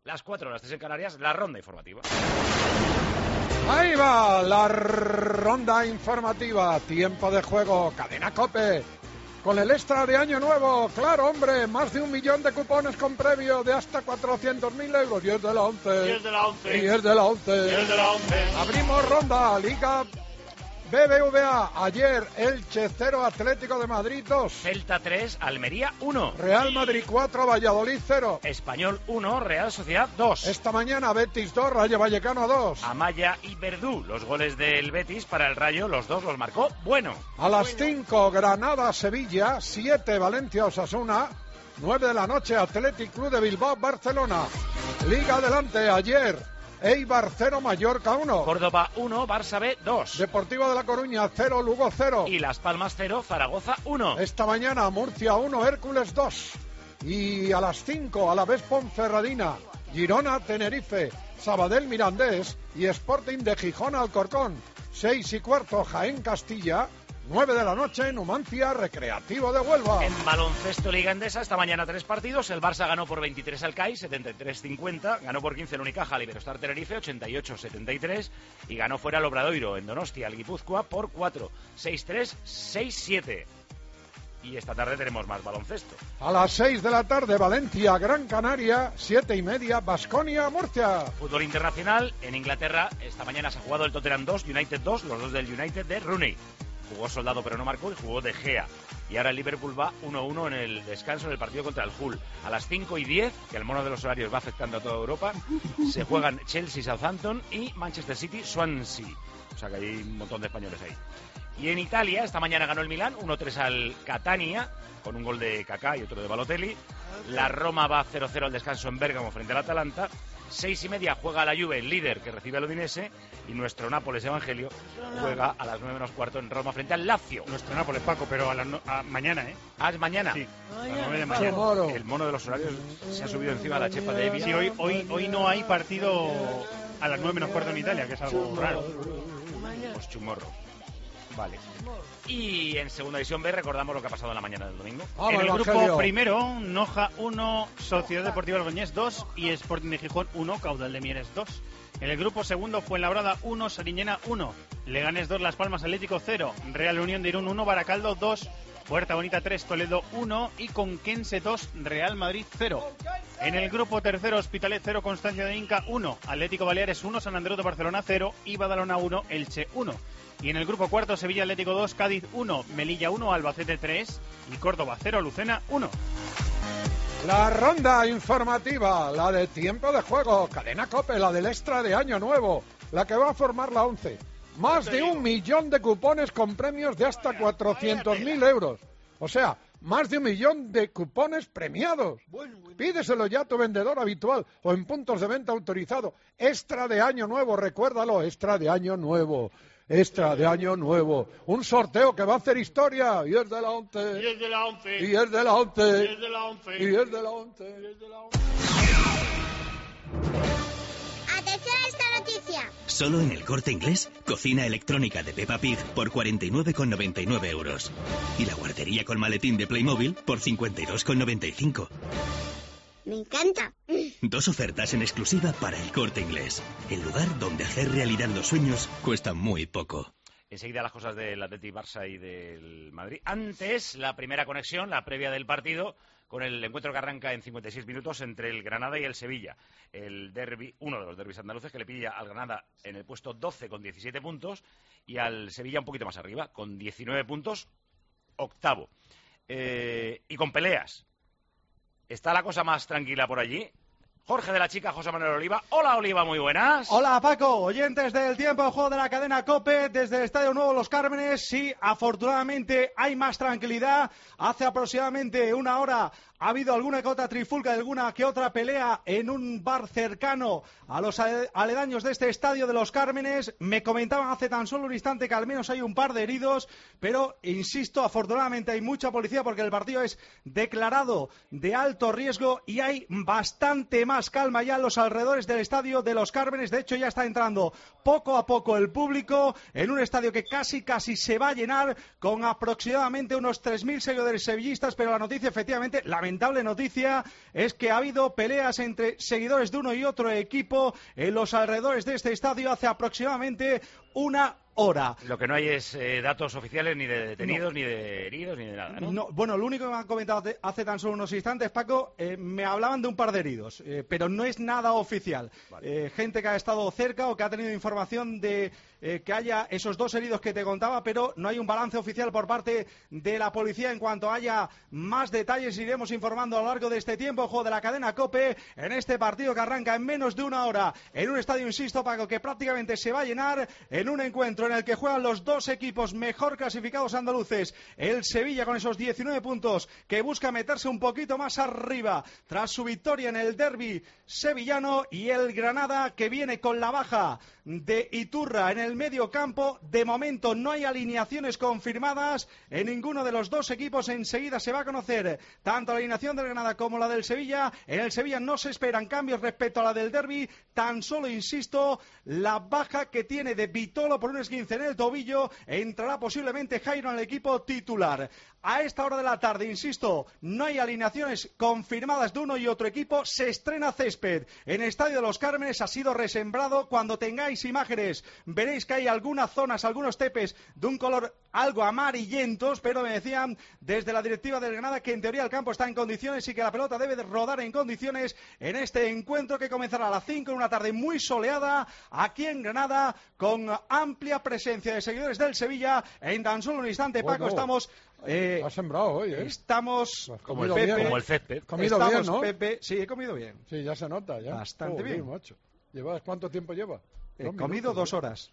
las 4, las 3 en Canarias, la ronda informativa. Ahí va la ronda informativa, tiempo de juego, Cadena COPE. Con el extra de Año Nuevo, claro, hombre, más de 1 millón de cupones con premio de hasta 400.000 euros. Y es de la 11. Y es de la 11. Y es de la 11. Y es de la 11. Abrimos ronda, Liga BBVA. Ayer, Elche 0, Atlético de Madrid 2. Celta 3, Almería 1. Real Madrid 4, Valladolid 0. Español 1, Real Sociedad 2. Esta mañana, Betis 2, Rayo Vallecano 2. Amaya y Verdú, los goles del Betis para el Rayo, los dos los marcó Bueno. A las 5, Granada-Sevilla, 7, Valencia-Osasuna, 9 de la noche, Athletic Club de Bilbao-Barcelona. Liga adelante, ayer, Eibar 0, Mallorca 1. Córdoba 1, Barça B 2. Deportivo de La Coruña 0, Lugo 0. Y Las Palmas 0, Zaragoza 1. Esta mañana, Murcia 1, Hércules 2. Y a las 5, Alavés Ponferradina, Girona Tenerife, Sabadell Mirandés y Sporting de Gijón Alcorcón. 6 y cuarto, Jaén Castilla. 9 de la noche, Numancia, Recreativo de Huelva. En baloncesto Liga Endesa, esta mañana 3 partidos. El Barça ganó por 23 al CAI, 73-50. Ganó por 15 el Unicaja al Iberostar Tenerife, 88-73. Y ganó fuera el Obradoiro en Donostia al Guipúzcoa por 4, 6-3, 6-7. Y esta tarde tenemos más baloncesto. A las 6 de la tarde, Valencia, Gran Canaria, 7:30, Baskonia, Murcia. Fútbol internacional, en Inglaterra, esta mañana se ha jugado el Tottenham 2, United 2, los dos del United de Rooney. Jugó Soldado pero no marcó y jugó De Gea. Y ahora el Liverpool va 1-1 en el descanso en el partido contra el Hull. A las 5:10, que el mono de los horarios va afectando a toda Europa, se juegan Chelsea, Southampton y Manchester City, Swansea. O sea que hay un montón de españoles ahí. Y en Italia, esta mañana ganó el Milán, 1-3 al Catania, con un gol de Kaká y otro de Balotelli. La Roma va 0-0 al descanso en Bérgamo frente al Atalanta. 6:30 juega la Juve, el líder que recibe al Udinese, y nuestro Nápoles Evangelio juega a las 9:15 en Roma frente al Lazio. Nuestro Nápoles, Paco, pero mañana, ¿eh? Ah, es mañana. Sí, a las 9 de mañana. El mono de los horarios se ha subido encima de la chepa de Evia. Sí, hoy no hay partido a las 9:15 en Italia, que es algo raro. Pues chumorro. Vale. Y en segunda división B recordamos lo que ha pasado en la mañana del domingo. En el grupo primero, Noja 1, Sociedad Deportiva Logroñés 2 y Sporting de Gijón 1, Caudal de Mieres 2. En el grupo segundo, Fuenlabrada 1, Sariñena 1, Leganés 2, Las Palmas Atlético 0, Real Unión de Irún 1, Baracaldo 2, Puerta Bonita 3, Toledo 1 y Conquense 2, Real Madrid 0. En el grupo tercero, Hospitalet 0, Constancia de Inca 1, Atlético Baleares 1, San Andreu de Barcelona 0 y Badalona 1, Elche 1. Y en el grupo cuarto, Sevilla Atlético 2, Cádiz 1, Melilla 1, Albacete 3 y Córdoba 0, Lucena 1. La ronda informativa, la de tiempo de juego, Cadena COPE, la del extra de Año Nuevo, la que va a formar la 11. Más de 1 millón de cupones con premios de hasta 400.000 euros. O sea, más de 1 millón de cupones premiados. Pídeselo ya a tu vendedor habitual o en puntos de venta autorizados. Extra de Año Nuevo, recuérdalo, extra de Año Nuevo. Extra de Año Nuevo. Un sorteo que va a hacer historia. Y es de la 11. Y es de la 11. Y es de la 11. Y es de la 11. Y es de la 11. Y es de la 11. Atención a esta noticia. Solo en el Corte Inglés, cocina electrónica de Peppa Pig por 49,99 euros. Y la guardería con maletín de Playmobil por 52,95. Me encanta. 2 ofertas en exclusiva para el Corte Inglés. El lugar donde hacer realidad los sueños cuesta muy poco. Enseguida las cosas del Athletic Barça y del Madrid. Antes, la primera conexión, la previa del partido, con el encuentro que arranca en 56 minutos entre el Granada y el Sevilla. El derbi, uno de los derbis andaluces, que le pilla al Granada en el puesto 12 con 17 puntos y al Sevilla un poquito más arriba, con 19 puntos, octavo. Y con peleas. ¿Está la cosa más tranquila por allí? Jorge de la Chica, José Manuel Oliva. Hola, Oliva, muy buenas. Hola, Paco, oyentes del tiempo de juego de la cadena COPE desde el Estadio Nuevo Los Cármenes. Sí, afortunadamente hay más tranquilidad. Hace aproximadamente una hora ha habido alguna que otra trifulca, alguna que otra pelea en un bar cercano a los aledaños de este Estadio de Los Cármenes. Me comentaban hace tan solo un instante que al menos hay un par de heridos, pero insisto, afortunadamente hay mucha policía porque el partido es declarado de alto riesgo y hay bastante más calma ya en los alrededores del Estadio de Los Cármenes. De hecho, ya está entrando poco a poco el público en un estadio que casi se va a llenar con aproximadamente unos 3.000 seguidores sevillistas, pero la noticia efectivamente, lamentablemente, lamentable noticia es que ha habido peleas entre seguidores de uno y otro equipo en los alrededores de este estadio hace aproximadamente una hora. Lo que no hay es datos oficiales ni de detenidos, ni de heridos, ni de nada, ¿no? No, bueno, lo único que me han comentado hace tan solo unos instantes, Paco, me hablaban de un par de heridos, pero no es nada oficial. Vale. Gente que ha estado cerca o que ha tenido información de que haya esos 2 heridos que te contaba, pero no hay un balance oficial por parte de la policía. En cuanto haya más detalles, iremos informando a lo largo de este tiempo. Juego de la cadena COPE en este partido que arranca en menos de una hora en un estadio, insisto, Paco, que prácticamente se va a llenar, en un encuentro en el que juegan los 2 equipos mejor clasificados andaluces. El Sevilla con esos 19 puntos que busca meterse un poquito más arriba tras su victoria en el derbi sevillano, y el Granada que viene con la baja de Iturra en el medio campo. De momento no hay alineaciones confirmadas en ninguno de los 2 equipos. Enseguida se va a conocer tanto la alineación del Granada como la del Sevilla. En el Sevilla no se esperan cambios respecto a la del derbi, tan solo, insisto, la baja que tiene de Vitolo por un esguince en el tobillo. Entrará posiblemente Jairo en el equipo titular. A esta hora de la tarde, insisto, no hay alineaciones confirmadas de uno y otro equipo. Se estrena césped en el Estadio de los Cármenes, ha sido resembrado. Cuando tengáis imágenes veréis que hay algunas zonas, algunos tepes de un color algo amarillentos, pero me decían desde la directiva del Granada que en teoría el campo está en condiciones y que la pelota debe de rodar en condiciones en este encuentro que comenzará a las 5 en una tarde muy soleada aquí en Granada, con amplia presencia de seguidores del Sevilla. En tan solo un instante, Paco, estamos... has sembrado hoy, ¿eh? Estamos como el césped. Comido bien, ¿no? Pepe, sí, he comido bien. Sí, ya se nota, ya. Bastante bien. Macho. ¿Cuánto tiempo lleva? He comido 2 horas.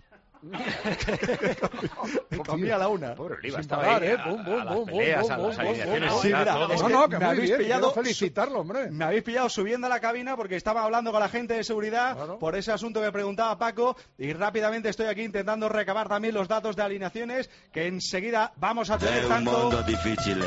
Comí a la 1. Pobre Oliva, sin estaba parar, ahí a las peleas, a las alineaciones. Sí, mira, que me habéis pillado, felicitarlo, hombre. Me habéis pillado subiendo a la cabina porque estaba hablando con la gente de seguridad, claro, por ese asunto que preguntaba Paco, y rápidamente estoy aquí intentando recabar también los datos de alineaciones que enseguida vamos a tener. Tanto mundo difícil.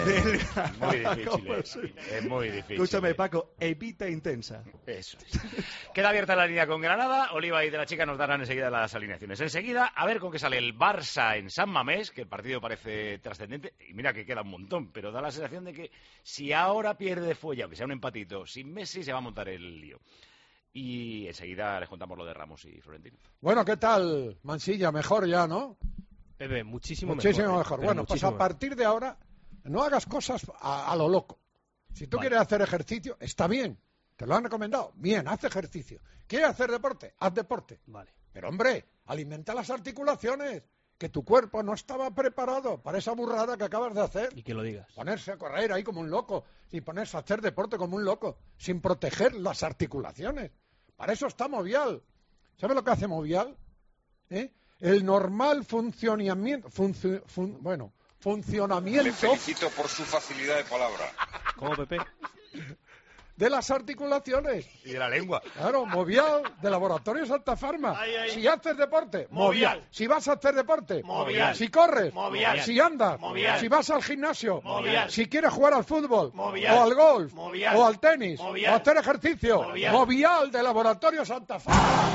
Es muy difícil. Escúchame, Paco, evita intensa. Eso es. Queda abierta la línea con Granada. Oliva y de la Chica nos darán enseguida las alineaciones. Enseguida, a ver con qué sale el Barça en San Mamés, que el partido parece trascendente, y mira que queda un montón, pero da la sensación de que si ahora pierde Fuella, aunque sea un empatito, sin Messi se va a montar el lío. Y enseguida les contamos lo de Ramos y Florentino. Bueno, ¿qué tal, Mansilla? Mejor ya, ¿no? Pepe, muchísimo mejor. Bueno, pues a partir de ahora no hagas cosas a lo loco. Si tú quieres hacer ejercicio, está bien. Te lo han recomendado. Bien, haz ejercicio. ¿Quieres hacer deporte? Haz deporte. Vale. Pero, hombre, alimenta las articulaciones, que tu cuerpo no estaba preparado para esa burrada que acabas de hacer. Y que lo digas. Ponerse a correr ahí como un loco, y ponerse a hacer deporte como un loco, sin proteger las articulaciones. Para eso está Movial. ¿Sabes lo que hace Movial? El normal funcionamiento... funcionamiento... Le felicito por su facilidad de palabra. ¿Cómo, Pepe? De las articulaciones. Y de la lengua. Claro, Movial, de Laboratorio Santa Farma. Si haces deporte, Movial. Si vas a hacer deporte, Movial. Si corres, Movial. Si andas, Movial. Si vas al gimnasio, Movial. Si quieres jugar al fútbol, Movial. o al golf, Movial. o al tenis, Movial. o hacer ejercicio, Movial de Laboratorio Santa Farma.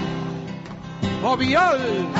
Movial.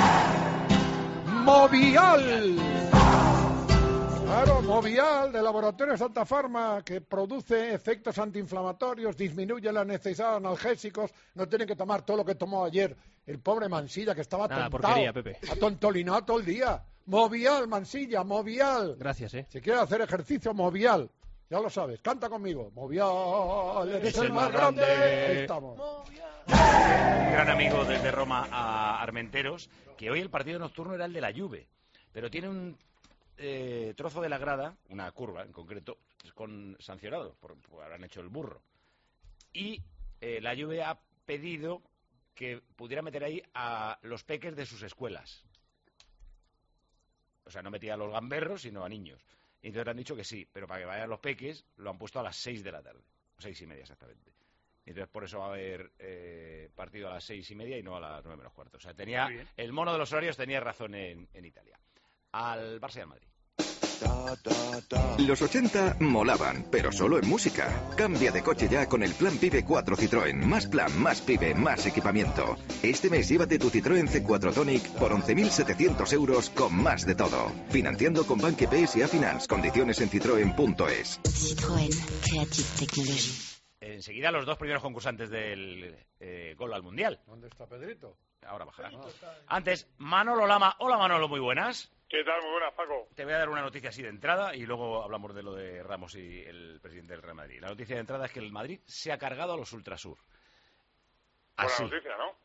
Claro, Movial de Laboratorio Santa Farma, que produce efectos antiinflamatorios, disminuye la necesidad de analgésicos. No tiene que tomar todo lo que tomó ayer el pobre Mansilla, que estaba porquería, Pepe. Atontolinado todo el día. Movial, Mansilla, Movial. Gracias, Si quieres hacer ejercicio, Movial. Ya lo sabes, canta conmigo. Movial, eres el más grande. Ahí estamos. Un gran amigo desde Roma a Armenteros, que hoy el partido nocturno era el de la Juve, pero tiene un trozo de la grada, una curva en concreto, con sancionado, por habrán hecho el burro. Y la Juve ha pedido que pudiera meter ahí a los peques de sus escuelas. O sea, no metía a los gamberros, sino a niños. Y entonces le han dicho que sí, pero para que vayan los peques lo han puesto a las 6 de la tarde, 6:30 exactamente. Y entonces por eso va a haber partido a las 6:30 y no a las 9:15. O sea, el mono de los horarios tenía razón en Italia. Al Barça y al Madrid. Los 80 molaban, pero solo en música. Cambia de coche ya con el Plan PIBE 4 Citroën. Más plan, más PIBE, más equipamiento. Este mes llévate tu Citroën C4 Tonic por 11.700 euros con más de todo. Financiando con Banque PSA Finance. Condiciones en citroen.es. Citroën. Creative Technology. Enseguida los dos primeros concursantes del Gol al Mundial. ¿Dónde está Pedrito? Ahora bajará. Antes, Manolo Lama. Hola, Manolo, muy buenas. ¿Qué tal? Muy buenas, Paco. Te voy a dar una noticia así de entrada y luego hablamos de lo de Ramos y el presidente del Real Madrid. La noticia de entrada es que el Madrid se ha cargado a los Ultrasur. Así. Buena noticia, ¿no?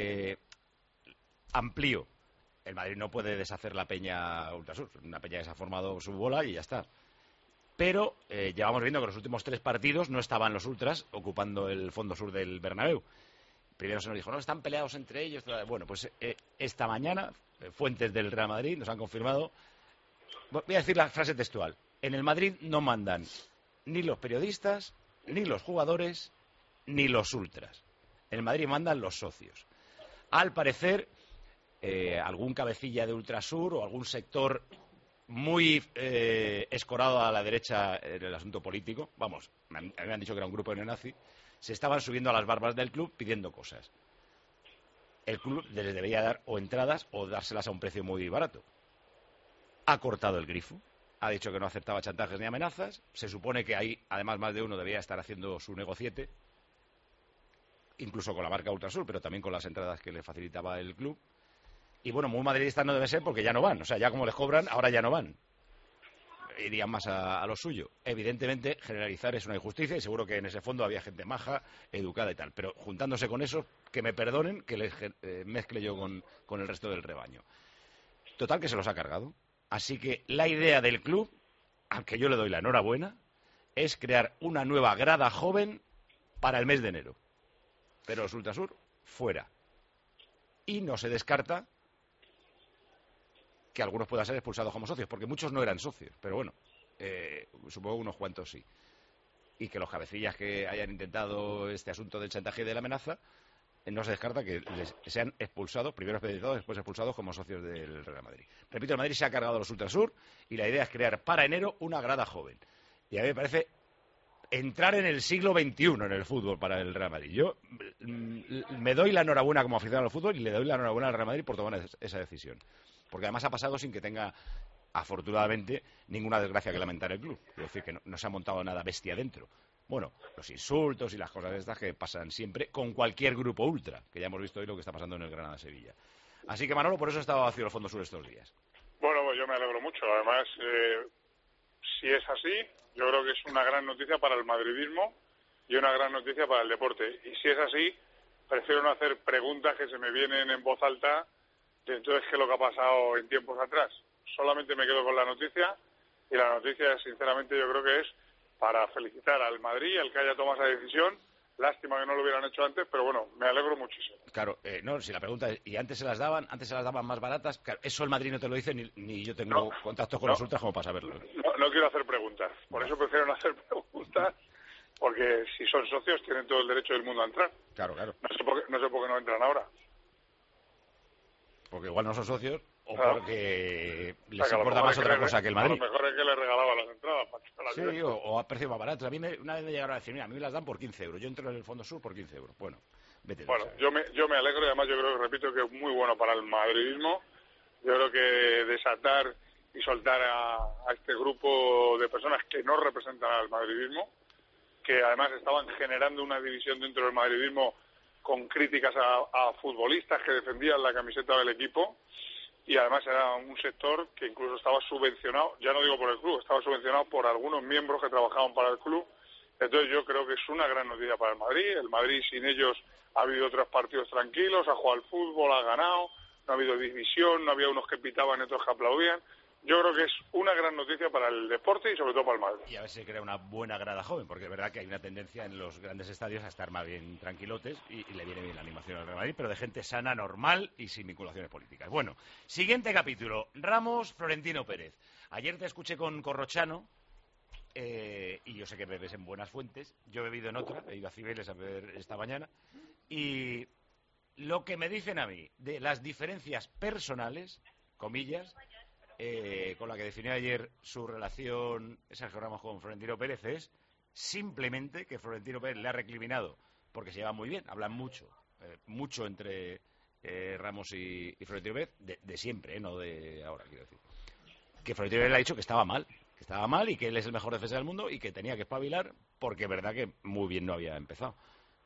Amplío. El Madrid no puede deshacer la peña Ultrasur. Una peña que se ha formado su bola y ya está. Pero llevamos viendo que los últimos 3 partidos no estaban los Ultras ocupando el fondo sur del Bernabéu. Primero se nos dijo, no, están peleados entre ellos. Bueno, pues esta mañana, fuentes del Real Madrid nos han confirmado. Voy a decir la frase textual. En el Madrid no mandan ni los periodistas, ni los jugadores, ni los ultras. En el Madrid mandan los socios. Al parecer, algún cabecilla de Ultrasur o algún sector muy escorado a la derecha en el asunto político, vamos, a mí me han dicho que era un grupo neonazi, se estaban subiendo a las barbas del club pidiendo cosas. El club les debería dar o entradas o dárselas a un precio muy barato. Ha cortado el grifo, ha dicho que no aceptaba chantajes ni amenazas, se supone que ahí, además, más de uno debería estar haciendo su negociete, incluso con la marca Ultrasur, pero también con las entradas que le facilitaba el club. Y bueno, muy madridistas no debe ser porque ya no van, o sea, ya como les cobran, ahora ya no van. Irían más a lo suyo. Evidentemente, generalizar es una injusticia y seguro que en ese fondo había gente maja, educada y tal. Pero juntándose con eso, que me perdonen que les mezcle yo con el resto del rebaño. Total, que se los ha cargado. Así que la idea del club, aunque yo le doy la enhorabuena, es crear una nueva grada joven para el mes de enero. Pero los Ultrasur, fuera. Y no se descarta que algunos puedan ser expulsados como socios, porque muchos no eran socios, pero bueno, supongo unos cuantos sí. Y que los cabecillas que hayan intentado este asunto del chantaje y de la amenaza, no se descarta que sean expulsados, primero expeditados, después expulsados como socios del Real Madrid. Repito, el Madrid se ha cargado a los Ultrasur y la idea es crear para enero una grada joven. Y a mí me parece entrar en el siglo XXI en el fútbol para el Real Madrid. Yo me doy la enhorabuena como aficionado al fútbol y le doy la enhorabuena al Real Madrid por tomar esa decisión. Porque además ha pasado sin que tenga, afortunadamente, ninguna desgracia que lamentar el club. Es decir, que no se ha montado nada bestia dentro. Bueno, los insultos y las cosas estas que pasan siempre con cualquier grupo ultra, que ya hemos visto hoy lo que está pasando en el Granada-Sevilla. Así que, Manolo, por eso estaba vacío el fondo sur estos días. Bueno, pues yo me alegro mucho. Además, si es así, yo creo que es una gran noticia para el madridismo y una gran noticia para el deporte. Y si es así, prefiero no hacer preguntas que se me vienen en voz alta de entonces qué es lo que ha pasado en tiempos atrás. Solamente me quedo con la noticia y la noticia, sinceramente, yo creo que es para felicitar al Madrid, al que haya tomado esa decisión. Lástima que no lo hubieran hecho antes, pero bueno, me alegro muchísimo. Claro, no, si la pregunta es, ¿y antes se las daban más baratas? Claro, eso el Madrid no te lo dice, ni yo tengo contactos con los ultras como para saberlo. No quiero hacer preguntas, por eso prefiero no hacer preguntas, porque si son socios tienen todo el derecho del mundo a entrar. Claro. No sé por qué no entran ahora. Porque igual no son socios o claro, porque les importa más otra cosa que el Madrid. A lo mejor es que les regalaban las entradas. Sí, o a precios más baratos. A mí una vez me llegaron a decir, mira, a mí me las dan por 15 euros. Yo entro en el Fondo Sur por 15 euros. Bueno, vete. Bueno, yo me alegro y además yo creo, repito, que es muy bueno para el madridismo. Yo creo que desatar y soltar a este grupo de personas que no representan al madridismo, que además estaban generando una división dentro del madridismo con críticas a futbolistas que defendían la camiseta del equipo, y además era un sector que incluso estaba subvencionado, ya no digo por el club, estaba subvencionado por algunos miembros que trabajaban para el club. Entonces yo creo que es una gran noticia para el Madrid. El Madrid sin ellos ha habido otros partidos tranquilos, ha jugado al fútbol, ha ganado, no ha habido división, no había unos que pitaban y otros que aplaudían. Yo creo que es una gran noticia para el deporte y sobre todo para el Madrid. Y a ver si se crea una buena grada joven, porque es verdad que hay una tendencia en los grandes estadios a estar más bien tranquilotes y le viene bien la animación al Real Madrid, pero de gente sana, normal y sin vinculaciones políticas. Bueno, siguiente capítulo. Ramos, Florentino Pérez. Ayer te escuché con Corrochano, y yo sé que bebes en buenas fuentes. Yo he bebido en otra, he ido a Cibeles a beber esta mañana, y lo que me dicen a mí de las diferencias personales, comillas, con la que definió ayer su relación Sergio Ramos con Florentino Pérez es simplemente que Florentino Pérez le ha recriminado, porque se llevan muy bien, hablan mucho entre Ramos y Florentino Pérez, de siempre, no de ahora, quiero decir. Que Florentino Pérez le ha dicho que estaba mal y que él es el mejor defensa del mundo y que tenía que espabilar porque es verdad que muy bien no había empezado.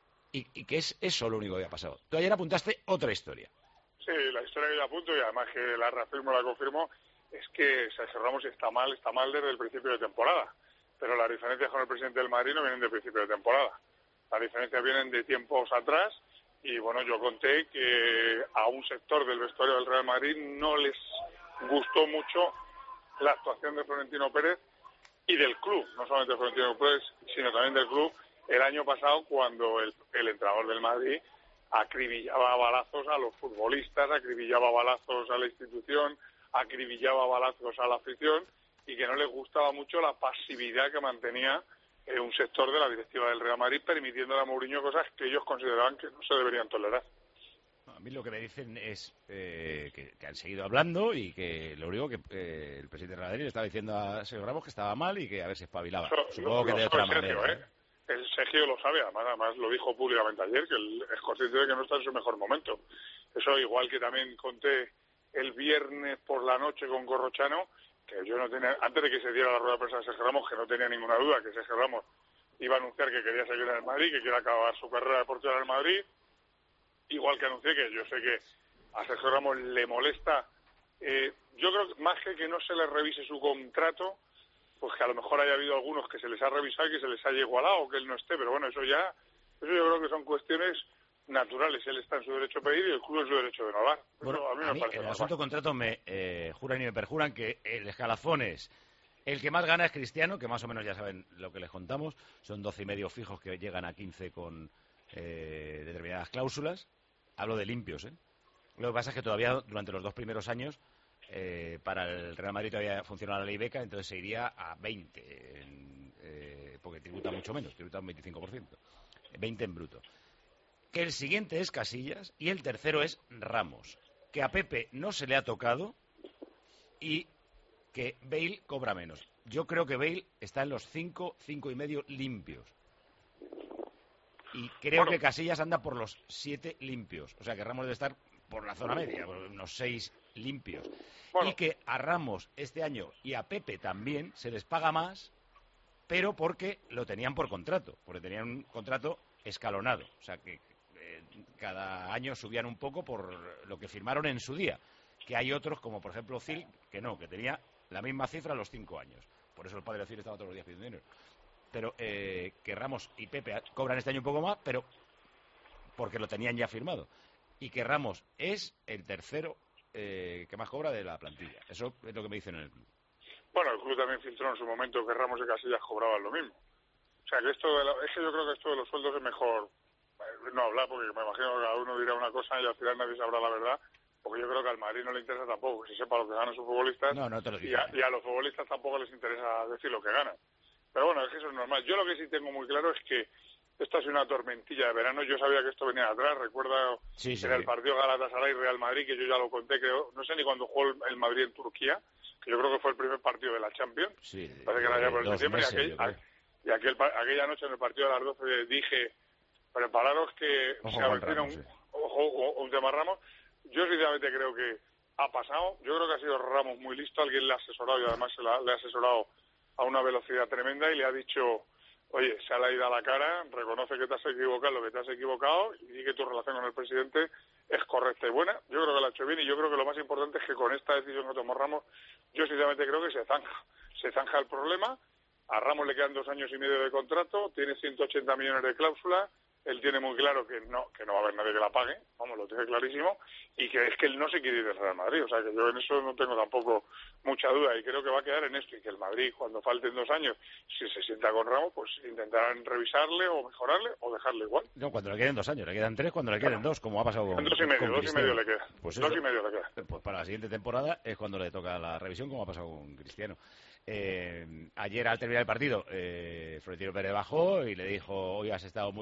Y que es eso lo único que ha pasado. Tú ayer apuntaste otra historia. Sí, la historia que yo apunto, y además que la reafirmo, la confirmo, es que Sergio Ramos está mal desde el principio de temporada. Pero las diferencias con el presidente del Madrid no vienen del principio de temporada. Las diferencias vienen de tiempos atrás y, bueno, yo conté que a un sector del vestuario del Real Madrid no les gustó mucho la actuación de Florentino Pérez y del club, no solamente de Florentino Pérez, sino también del club, el año pasado cuando el entrenador del Madrid acribillaba a balazos a los futbolistas, acribillaba a balazos a la institución, acribillaba a balazos a la afición y que no les gustaba mucho la pasividad que mantenía un sector de la directiva del Real Madrid, permitiéndole a Mourinho cosas que ellos consideraban que no se deberían tolerar. A mí lo que me dicen es que han seguido hablando y que lo único que el presidente de Real Madrid le estaba diciendo a Sergio Ramos que estaba mal y que a ver si espabilaba. Supongo que de otra manera. El Sergio lo sabe, además lo dijo públicamente ayer, que él es consciente de que no está en su mejor momento. Eso igual que también conté el viernes por la noche con Corrochano, que yo no tenía, antes de que se diera la rueda de prensa de Sergio Ramos, que no tenía ninguna duda que Sergio Ramos iba a anunciar que quería seguir en el Madrid, que quiere acabar su carrera deportiva en el Madrid, igual que anuncié que yo sé que a Sergio Ramos le molesta, yo creo que más que no se le revise su contrato, pues que a lo mejor haya habido algunos que se les ha revisado y que se les haya igualado o que él no esté, pero bueno, eso yo creo que son cuestiones naturales. Él está en su derecho a pedir y el club en su derecho de no dar. Bueno, a mí me parece el normal. asunto contrato me juran y me perjuran que el escalafón es el que más gana es Cristiano, que más o menos ya saben lo que les contamos, son 12,5 fijos que llegan a 15 con determinadas cláusulas. Hablo de limpios, ¿eh? Lo que pasa es que todavía durante los 2 primeros años para el Real Madrid todavía funciona la ley Beca, entonces se iría a 20, porque tributa mucho menos, tributa un 25%, 20 en bruto. Que el siguiente es Casillas y el tercero es Ramos, que a Pepe no se le ha tocado y que Bale cobra menos. Yo creo que Bale está en los 5,5 limpios. Y creo que Casillas anda por los 7 limpios. O sea que Ramos debe estar por la zona media, por unos 6 limpios. Y que a Ramos este año y a Pepe también se les paga más, pero porque lo tenían por contrato, porque tenían un contrato escalonado. O sea que cada año subían un poco por lo que firmaron en su día. Que hay otros, como por ejemplo Zil, que no, que tenía la misma cifra a los 5 años. Por eso el padre de Zil estaba todos los días pidiendo dinero. Pero que Ramos y Pepe cobran este año un poco más, pero porque lo tenían ya firmado. Y que Ramos es el tercero que más cobra de la plantilla. Eso es lo que me dicen en el club. Bueno, el club también filtró en su momento que Ramos y Casillas cobraban lo mismo. O sea, que es que yo creo que esto de los sueldos es mejor no hablar, porque me imagino que cada uno dirá una cosa y al final nadie sabrá la verdad. Porque yo creo que al Madrid no le interesa tampoco que se sepa lo que ganan sus futbolistas. No te lo digo. Y a los futbolistas tampoco les interesa decir lo que ganan. Pero bueno, es que eso es normal. Yo lo que sí tengo muy claro es que esto ha sido una tormentilla de verano. Yo sabía que esto venía de atrás. Recuerdo en el partido Galatasaray-Real Madrid, que yo ya lo conté, creo. No sé ni cuándo jugó el Madrid en Turquía, que yo creo que fue el primer partido de la Champions. Sí, parece que era ya por el diciembre. Y aquella noche en el partido de las 12 dije, prepararos que se avecina un tema Ramos. Yo sinceramente creo que ha pasado. Yo creo que ha sido Ramos muy listo. Alguien le ha asesorado y además le ha asesorado a una velocidad tremenda y le ha dicho, oye, se ha ido a la cara, reconoce que te has equivocado, lo que te has equivocado y di que tu relación con el presidente es correcta y buena. Yo creo que lo ha hecho bien y yo creo que lo más importante es que con esta decisión que tomó Ramos, yo sinceramente creo que se zanja el problema. A Ramos le quedan 2 años y medio de contrato, tiene 180 millones de cláusula. Él tiene muy claro que no va a haber nadie que la pague, vamos, lo tiene clarísimo, y que es que él no se quiere ir del Real Madrid, o sea que yo en eso no tengo tampoco mucha duda, y creo que va a quedar en esto, y que el Madrid, cuando falten 2 años, si se sienta con Ramos, pues intentarán revisarle o mejorarle o dejarle igual. No, cuando le queden 2 años, le quedan 3, cuando le queden 2, como ha pasado con 2 y medio le queda. Pues 2 y medio le queda. Pues para la siguiente temporada es cuando le toca la revisión, como ha pasado con Cristiano. Ayer al terminar el partido Florentino Pérez bajó y le dijo, hoy has estado muy bien,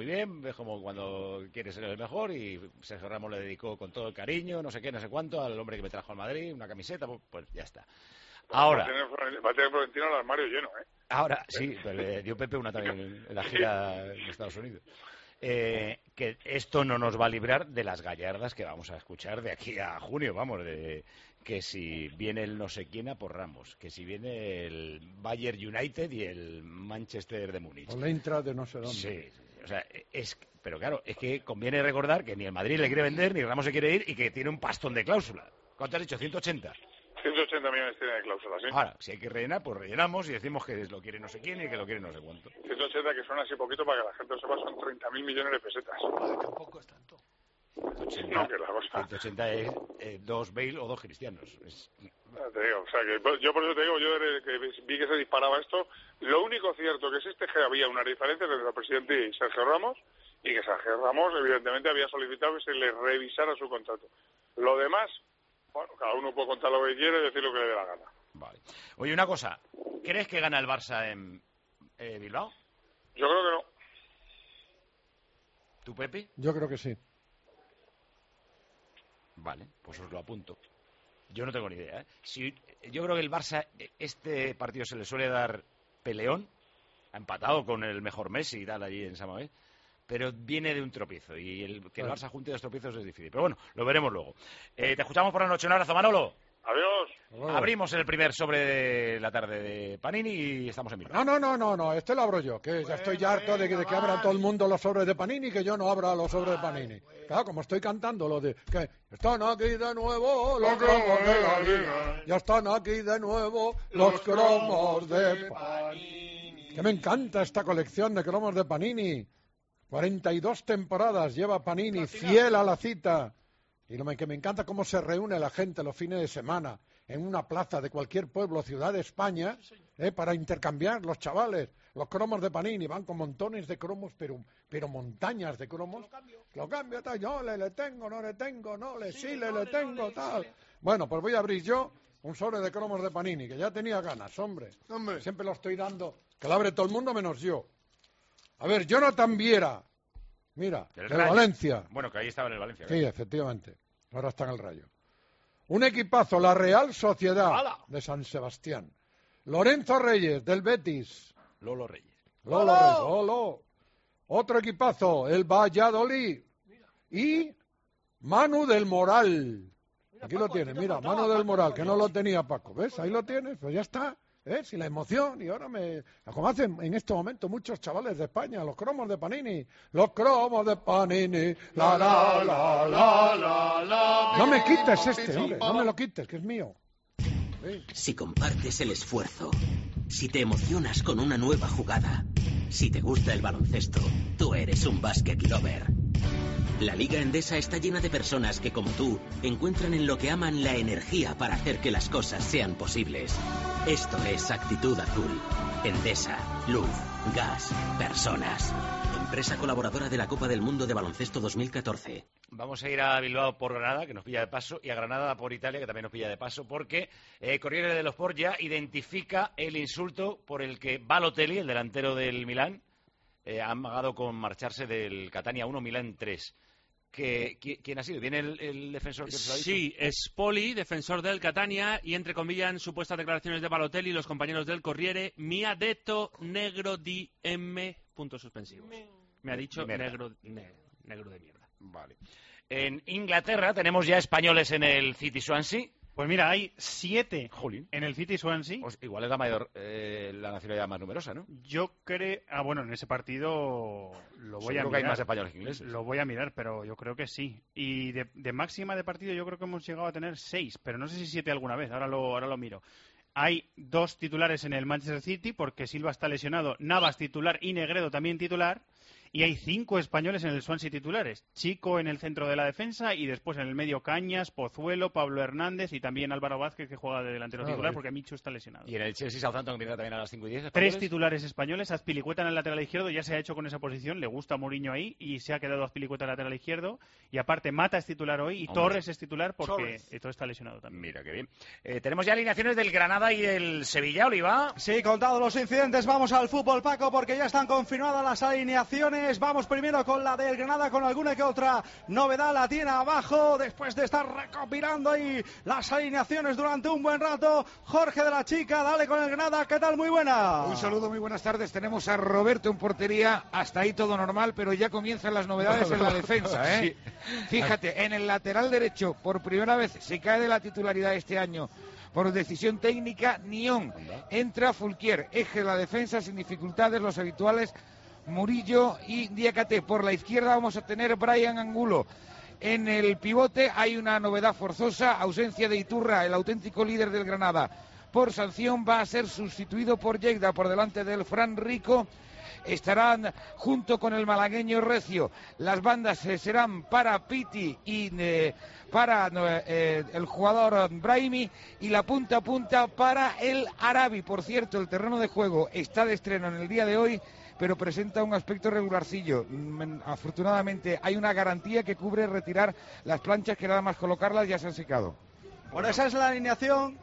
Es como cuando quieres ser el mejor y Sergio Ramos le dedicó con todo el cariño, no sé qué, no sé cuánto, al hombre que me trajo al Madrid, una camiseta, pues ya está. Ahora... Va a tener Florentino el armario lleno, ¿eh? Ahora, sí, pero le dio Pepe una también en la gira en Estados Unidos. Que esto no nos va a librar de las gallardas que vamos a escuchar de aquí a junio, vamos, de que si viene el no sé quién a por Ramos, que si viene el Bayern United y el Manchester de Múnich. O la Eintracht de no sé dónde. Sí, o sea, pero claro, es que conviene recordar que ni el Madrid le quiere vender, ni Ramos se quiere ir y que tiene un pastón de cláusula. ¿Cuánto has dicho? 180. 180 millones tiene de cláusula, sí. Ahora, si hay que rellenar, pues rellenamos y decimos que lo quiere no sé quién y que lo quiere no sé cuánto. 180, que suena así poquito para que la gente lo sepa, son 30.000 millones de pesetas. Tampoco es tanto. 180, No, que la cosa. 180 es 2 Bale o 2 Cristianos. Te digo, o sea, que yo por eso te digo, yo desde que vi que se disparaba esto, lo único cierto que existe es que había una diferencia entre el presidente y Sergio Ramos, y que Sergio Ramos, evidentemente, había solicitado que se le revisara su contrato. Lo demás, bueno, cada uno puede contar lo que quiere y decir lo que le dé la gana. Vale. Oye, una cosa, ¿crees que gana el Barça en Bilbao? Yo creo que no. ¿Tú, Pepe? Yo creo que sí. Vale, pues os lo apunto. Yo no tengo ni idea, ¿eh? Yo creo que el Barça, este partido se le suele dar peleón, ha empatado con el mejor Messi y tal allí en San Mamés, pero viene de un tropiezo y que el Barça junte dos tropiezos es difícil. Pero bueno, lo veremos luego. Te escuchamos por la noche. Un abrazo, Manolo. Adiós. Abrimos el primer sobre de la tarde de Panini y estamos en Bilbao. No, este lo abro yo, que ya estoy ya harto de que abra todo el mundo los sobres de Panini, que yo no abra los sobres de Panini. Claro, como estoy cantando lo de que están aquí de nuevo los cromos de la liga, ya están aquí de nuevo los cromos de Panini. Que me encanta esta colección de cromos de Panini. 42 temporadas lleva Panini, fiel a la cita. Y lo que me encanta cómo se reúne la gente los fines de semana en una plaza de cualquier pueblo o ciudad de España para intercambiar los chavales los cromos de Panini. Van con montones de cromos, pero montañas de cromos. Lo cambio, tal, yo le tengo, no le tengo, no le sí, le tengo, tal. Bueno, pues voy a abrir yo un sobre de cromos de Panini, que ya tenía ganas, hombre. Siempre lo estoy dando, que lo abre todo el mundo menos yo. A ver, Jonathan Viera. Mira, del Valencia. Bueno, que ahí estaba en el Valencia. Sí, efectivamente. Ahora está en el Rayo. Un equipazo, la Real Sociedad de San Sebastián. Lorenzo Reyes, del Betis. Lolo Reyes. Lolo. Otro equipazo, el Valladolid. Y Manu del Moral. Aquí lo tienes, mira, Manu del Moral, que no lo tenía Paco. ¿Ves? Ahí lo tienes, pues ya está. Si la emoción, y ahora como hacen en este momento muchos chavales de España, los cromos de Panini, los cromos de Panini, la. No me quites hombre, no me lo quites, que es mío. Sí. Si compartes el esfuerzo, si te emocionas con una nueva jugada, si te gusta el baloncesto, tú eres un basket lover. La Liga Endesa está llena de personas que, como tú, encuentran en lo que aman la energía para hacer que las cosas sean posibles. Esto es Actitud Azul. Endesa, luz, gas, personas. Empresa colaboradora de la Copa del Mundo de Baloncesto 2014. Vamos a ir a Bilbao por Granada, que nos pilla de paso, y a Granada por Italia, que también nos pilla de paso, porque Corriere dello Sport ya identifica el insulto por el que Balotelli, el delantero del Milán, ha amagado con marcharse del Catania 1, Milán 3. ¿Quién ha sido? ¿Viene el defensor que se lo ha dicho? Sí, es Poli, defensor del Catania, y entrecomillan supuestas declaraciones de Balotelli y los compañeros del Corriere. Mi ha detto negro di M. Puntos suspensivos. Me ha dicho negro de mierda. Vale. En Inglaterra tenemos ya españoles en el City Swansea. Pues mira, hay 7 en el City Swansea. Pues igual es la nacionalidad más numerosa, ¿no? Yo creo... bueno, en ese partido lo voy a mirar. Que hay más españoles que ingleses. Lo voy a mirar, pero yo creo que sí. Y de máxima de partido yo creo que hemos llegado a tener 6, pero no sé si 7 alguna vez. Ahora lo miro. Hay 2 titulares en el Manchester City porque Silva está lesionado, Navas titular y Negredo también titular. Y hay 5 españoles en el Swansea titulares. Chico en el centro de la defensa y después en el medio Cañas, Pozuelo, Pablo Hernández y también Álvaro Vázquez, que juega de delantero titular porque Michu está lesionado. Y en el Chelsea Southampton, que viene también a las 5:10. 3 titulares españoles. Azpilicueta en el lateral izquierdo, ya se ha hecho con esa posición, le gusta a Mourinho ahí y se ha quedado Azpilicueta en el lateral izquierdo. Y aparte Mata es titular hoy y Torres es titular porque Eto'o está lesionado también. Mira, qué bien. Tenemos ya alineaciones del Granada y del Sevilla, Oliva. Sí, contados los incidentes, vamos al fútbol, Paco, porque ya están confirmadas las alineaciones Cármenes. Vamos primero con la del Granada, con alguna que otra novedad. La tiene abajo, después de estar recopilando ahí las alineaciones durante un buen rato. Jorge de la Chica, dale con el Granada. ¿Qué tal? Muy buena. Un saludo, muy buenas tardes. Tenemos a Roberto en portería. Hasta ahí todo normal, pero ya comienzan las novedades en la defensa, ¿eh? Sí. Fíjate, en el lateral derecho, por primera vez se cae de la titularidad este año por decisión técnica Nión. Entra Fulquier, eje de la defensa sin dificultades, los habituales Murillo y Diakate. Por la izquierda vamos a tener Brian Angulo. En el pivote hay una novedad forzosa, ausencia de Iturra, el auténtico líder del Granada. Por sanción va a ser sustituido por Lleida, por delante del Fran Rico. Estarán junto con el malagueño Recio. Las bandas serán para Piti y para el jugador Brahimi, y la punta a punta para el Arabi. Por cierto, el terreno de juego está de estreno en el día de hoy, pero presenta un aspecto regularcillo. Afortunadamente hay una garantía que cubre retirar las planchas, que nada más colocarlas ya se han secado. Bueno, esa es la alineación.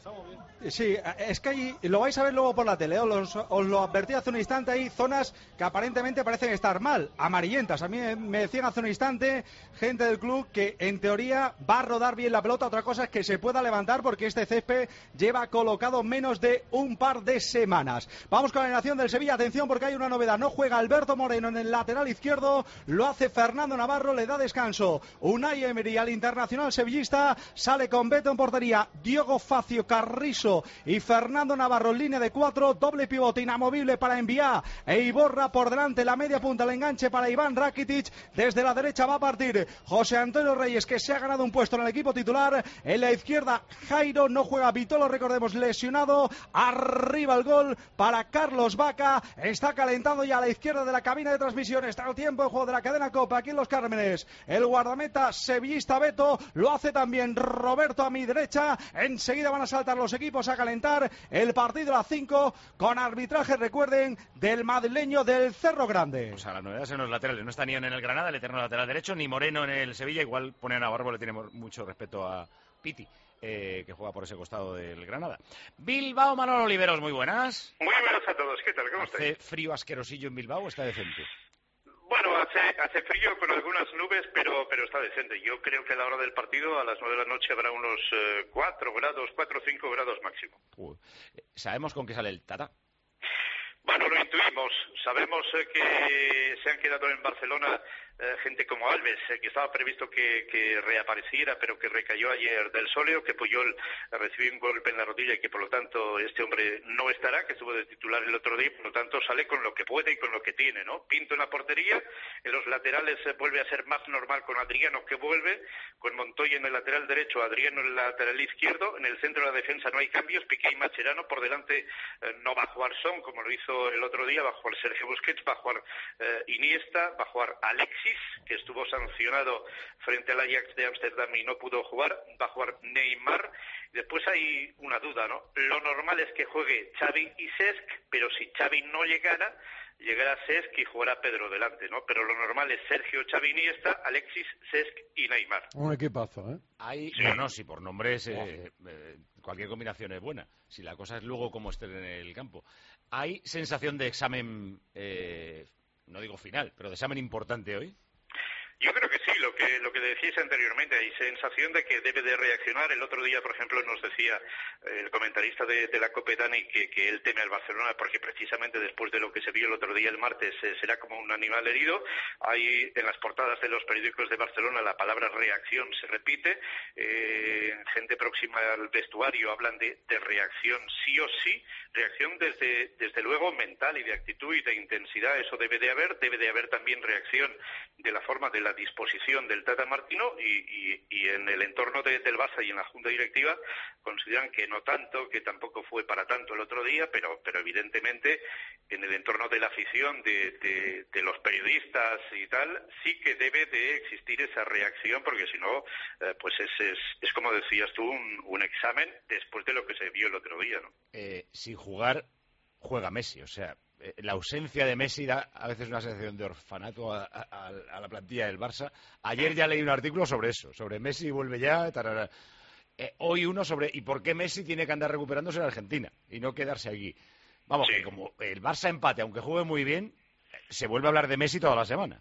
Sí, es que ahí lo vais a ver luego por la tele. Os lo advertí hace un instante. Hay zonas que aparentemente parecen estar mal, amarillentas. A mí me decían hace un instante gente del club que en teoría va a rodar bien la pelota. Otra cosa es que se pueda levantar, porque este césped lleva colocado menos de un par de semanas. Vamos con la alineación del Sevilla. Atención, porque hay una novedad. No juega Alberto Moreno en el lateral izquierdo, lo hace Fernando Navarro, le da descanso Unai Emery al internacional sevillista. Sale con Beto en portería, Diogo Facio, Carrizo y Fernando Navarro en línea de 4, doble pivote inamovible para Enviá e Iborra por delante, la media punta, el enganche para Iván Rakitic. Desde la derecha va a partir José Antonio Reyes, que se ha ganado un puesto en el equipo titular. En la izquierda Jairo, no juega Vitolo, recordemos, lesionado. Arriba el gol para Carlos Vaca, está calentando ya a la izquierda de la cabina de transmisión. Está el tiempo de juego de la cadena COPE aquí en Los Cármenes. El guardameta sevillista Beto, lo hace también Roberto a mi derecha. Enseguida van a saltar los equipos a calentar el partido a las 5 con arbitraje, recuerden, del madrileño del Cerro Grande. O sea, las novedades en los laterales. No está Nión en el Granada, el eterno lateral derecho, ni Moreno en el Sevilla. Igual pone a Navarro, le tiene mucho respeto a Piti, que juega por ese costado del Granada. Bilbao, Manolo Oliveros, muy buenas. Muy buenas a todos, ¿qué tal? ¿Cómo estáis? ¿Hace frío asquerosillo en Bilbao o está decente? Bueno, hace frío con algunas nubes, pero está decente. Yo creo que a la hora del partido, a las 9 de la noche, habrá unos 4 o 5 grados máximo. ¿Sabemos con qué sale el Tata? Bueno, lo intuimos. Sabemos que se han quedado en Barcelona gente como Alves, que estaba previsto que reapareciera, pero que recayó ayer del sóleo, que Puyol recibió un golpe en la rodilla y que por lo tanto este hombre no estará, que estuvo de titular el otro día, por lo tanto sale con lo que puede y con lo que tiene, ¿no? Pinto en la portería, en los laterales vuelve a ser más normal con Adriano, que vuelve, con Montoya en el lateral derecho, Adriano en el lateral izquierdo. En el centro de la defensa no hay cambios, Piqué y Mascherano. Por delante no va a jugar Son, como lo hizo el otro día, va a jugar Sergio Busquets, va a jugar Iniesta, va a jugar Alexis, que estuvo sancionado frente al Ajax de Ámsterdam y no pudo jugar, va a jugar Neymar. Después hay una duda, ¿no? Lo normal es que juegue Xavi y Cesc, pero si Xavi no llegará Cesc y jugará Pedro delante, ¿no? Pero lo normal es Sergio, Xavi, Iniesta, Alexis, Cesc y Neymar. Un equipazo, ¿eh? Sí. No, si por nombres cualquier combinación es buena. Si la cosa es luego cómo esté en el campo. ¿Hay sensación de examen, no digo final, pero de examen importante hoy? Yo creo que sí, lo que decíais anteriormente, hay sensación de que debe de reaccionar. El otro día, por ejemplo, nos decía el comentarista de la COPE, Dani, que él teme al Barcelona porque precisamente después de lo que se vio el otro día, el martes, será como un animal herido. Hay en las portadas de los periódicos de Barcelona la palabra reacción se repite. Gente próxima al vestuario hablan de reacción sí o sí, reacción desde luego mental y de actitud y de intensidad. Eso debe de haber también reacción de la forma de la disposición del Tata Martino, y en el entorno del Barça y en la Junta Directiva consideran que no tanto, que tampoco fue para tanto el otro día, pero evidentemente en el entorno de la afición, de los periodistas y tal, sí que debe de existir esa reacción, porque si no, pues es como decías tú, un examen después de lo que se vio el otro día, ¿no? Sin jugar, juega Messi, o sea, la ausencia de Messi da a veces una sensación de orfanato a la plantilla del Barça. Ayer ya leí un artículo sobre eso, sobre Messi vuelve ya, tarara. Hoy uno sobre ¿y por qué Messi tiene que andar recuperándose en Argentina y no quedarse aquí? Vamos, sí. Que como el Barça empate, aunque juegue muy bien, se vuelve a hablar de Messi toda la semana.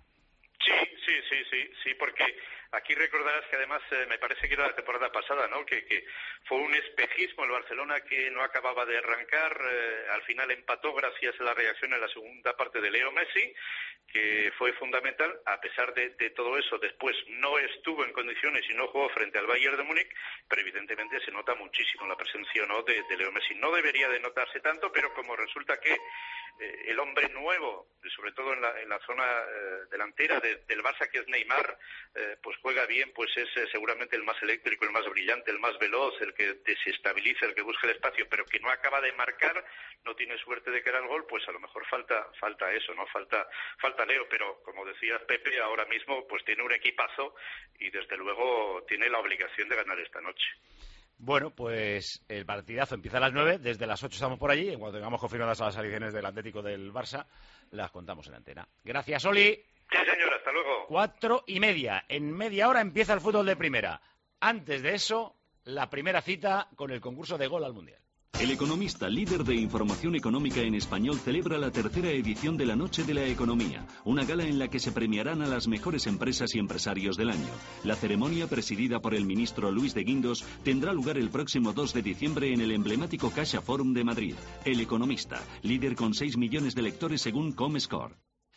Sí, porque aquí recordarás que además me parece que era la temporada pasada, ¿no? Que fue un espejismo el Barcelona que no acababa de arrancar, al final empató gracias a la reacción en la segunda parte de Leo Messi, que fue fundamental. A pesar de todo eso, después no estuvo en condiciones y no jugó frente al Bayern de Múnich, pero evidentemente se nota muchísimo la presencia, ¿no?, de Leo Messi. No debería de notarse tanto, pero como resulta que el hombre nuevo, sobre todo en la zona delantera del Barça, que es Neymar, pues juega bien, pues es seguramente el más eléctrico, el más brillante, el más veloz, el que desestabiliza, el que busca el espacio, pero que no acaba de marcar, no tiene suerte de cara al gol, pues a lo mejor falta eso, ¿no? Falta Leo, pero como decías, Pepe, ahora mismo pues tiene un equipazo y desde luego tiene la obligación de ganar esta noche. Bueno, pues el partidazo empieza a las 9, desde las 8 estamos por allí. En cuanto tengamos confirmadas las alineaciones del Atlético del Barça, las contamos en antena. Gracias, Oli. Sí, señor, hasta luego. 4:30. En media hora empieza el fútbol de primera. Antes de eso, la primera cita con el concurso de Gol al Mundial. El Economista, líder de información económica en español, celebra la tercera edición de la Noche de la Economía, una gala en la que se premiarán a las mejores empresas y empresarios del año. La ceremonia, presidida por el ministro Luis de Guindos, tendrá lugar el próximo 2 de diciembre en el emblemático Caixa Forum de Madrid. El Economista, líder con 6 millones de lectores según Comscore.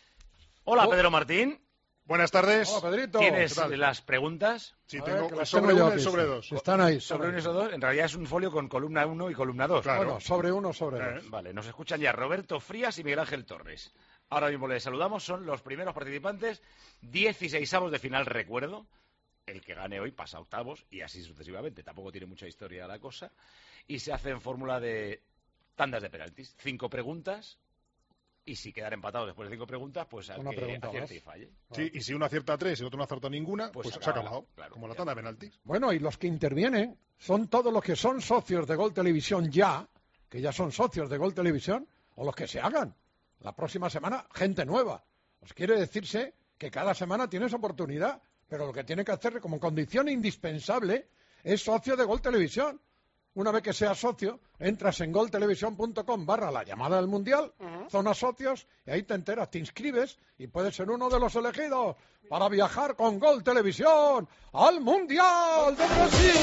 Hola, Pedro Martín. Buenas tardes. Hola, Pedrito. ¿Tienes las preguntas? Sí, tengo sobre 1 y sobre 2. Están ahí. Sobre 1 y sobre 2. En realidad es un folio con columna 1 y columna 2. Claro. Bueno, sobre 1, sobre 2. Vale, nos escuchan ya Roberto Frías y Miguel Ángel Torres. Ahora mismo les saludamos, son los primeros participantes, 16avos de final, recuerdo. El que gane hoy pasa a octavos y así sucesivamente. Tampoco tiene mucha historia la cosa. Y se hace en fórmula de tandas de penaltis. 5 preguntas. Y si quedan empatados después de 5 preguntas, pues al que acierte y falle. Sí, y si uno acierta 3 y el otro no acierta ninguna, pues se ha acabado. Claro, como la tanda de penaltis. Bueno, y los que intervienen son todos los que son socios de Gol Televisión ya, que ya son socios de Gol Televisión, o los que se hagan. La próxima semana, gente nueva. Os quiere decirse que cada semana tienes oportunidad, pero lo que tiene que hacer como condición indispensable es socio de Gol Televisión. Una vez que seas socio, entras en goltelevisión.com/la llamada del Mundial, zona socios, y ahí te enteras, te inscribes y puedes ser uno de los elegidos para viajar con Gol Televisión al Mundial de Brasil.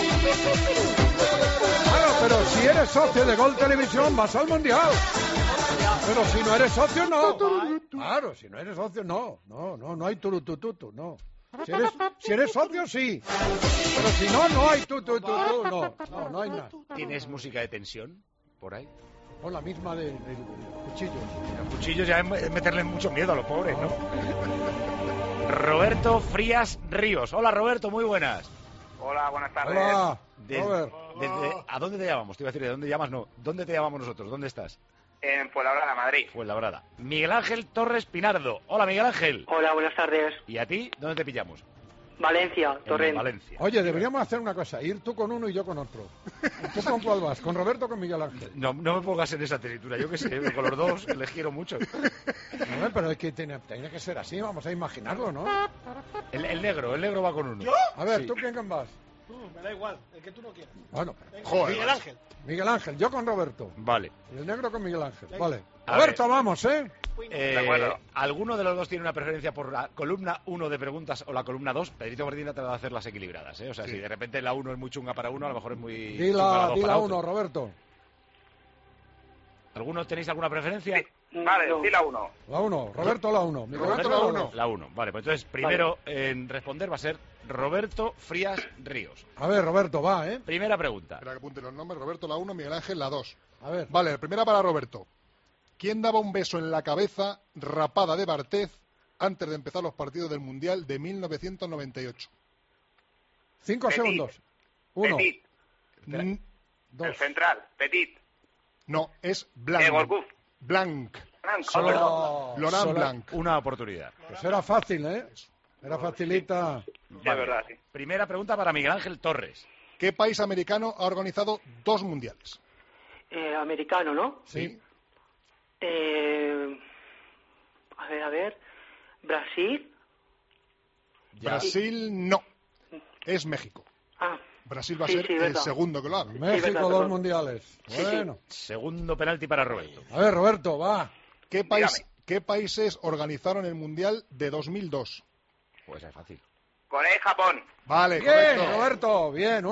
Claro, pero si eres socio de Gol Televisión vas al Mundial. Pero si no eres socio, no. Claro, si no eres socio, no hay turutututu, no. Si eres socio, sí. Pero si no, no hay no hay nada. ¿Tienes música de tensión por ahí? O la misma de cuchillos. Los cuchillos ya es meterle mucho miedo a los pobres, ¿no? Roberto Frías Ríos. Hola, Roberto, muy buenas. Hola, buenas tardes. Hola, ¿A dónde te llamamos? Te iba a decir, ¿de dónde llamas? No. ¿Dónde te llamamos nosotros? ¿Dónde estás? En Fuenlabrada, Madrid. Fuenlabrada. Miguel Ángel Torres Pinardo. Hola, Miguel Ángel. Hola, buenas tardes. ¿Y a ti? ¿Dónde te pillamos? Valencia, Torrent. Valencia. Oye, deberíamos hacer una cosa, ir tú con uno y yo con otro. ¿Tú con cuál vas? ¿Con Roberto o con Miguel Ángel? No me pongas en esa tesitura, yo que sé, con los dos les quiero mucho. No, pero es que tiene que ser así, vamos a imaginarlo, ¿no? El negro va con uno. ¿Yo? A ver, sí. ¿Tú quién vas? Me da igual, el que tú no quieras. Bueno, joder, Miguel Ángel, yo con Roberto. Vale. Y el negro con Miguel Ángel, vale. Roberto, vamos, de acuerdo. ¿Alguno de los dos tiene una preferencia por la columna 1 de preguntas o la columna 2? Pedrito Martín te va a hacer las equilibradas, O sea, sí. Si de repente la 1 es muy chunga para uno, a lo mejor es muy chunga la 1, Roberto. ¿Alguno tenéis alguna preferencia? Sí. Vale, no. Sí, la 1. La 1, Roberto la 1. Roberto la 1. La 1, vale, pues entonces primero en responder va a ser Roberto Frías Ríos. A ver, Roberto, va, Primera pregunta. Espera que apunte los nombres. Roberto la 1, Miguel Ángel la 2. A ver. Vale, primera para Roberto. ¿Quién daba un beso en la cabeza rapada de Barthez antes de empezar los partidos del Mundial de 1998? 5 Petit. Segundos. 1. Petit. 2. El central, Petit. No, es Blanc. Gorguf. Blanc. Solo Laurent Blanc. Una oportunidad. Pues era fácil, Era facilita. Vale. Es verdad, sí. Primera pregunta para Miguel Ángel Torres. ¿Qué país americano ha organizado 2 mundiales? Americano, ¿no? Sí. A ver. Brasil. Ya. Brasil no. Es México. Brasil va a ser el segundo que lo haga. México, 2 mundiales. Sí, bueno. Segundo penalti para Roberto. A ver, Roberto, va. ¿Qué país ¿Qué países organizaron el Mundial de 2002? Pues es fácil. Corea y Japón. Vale, Bien, correcto. Roberto, bien,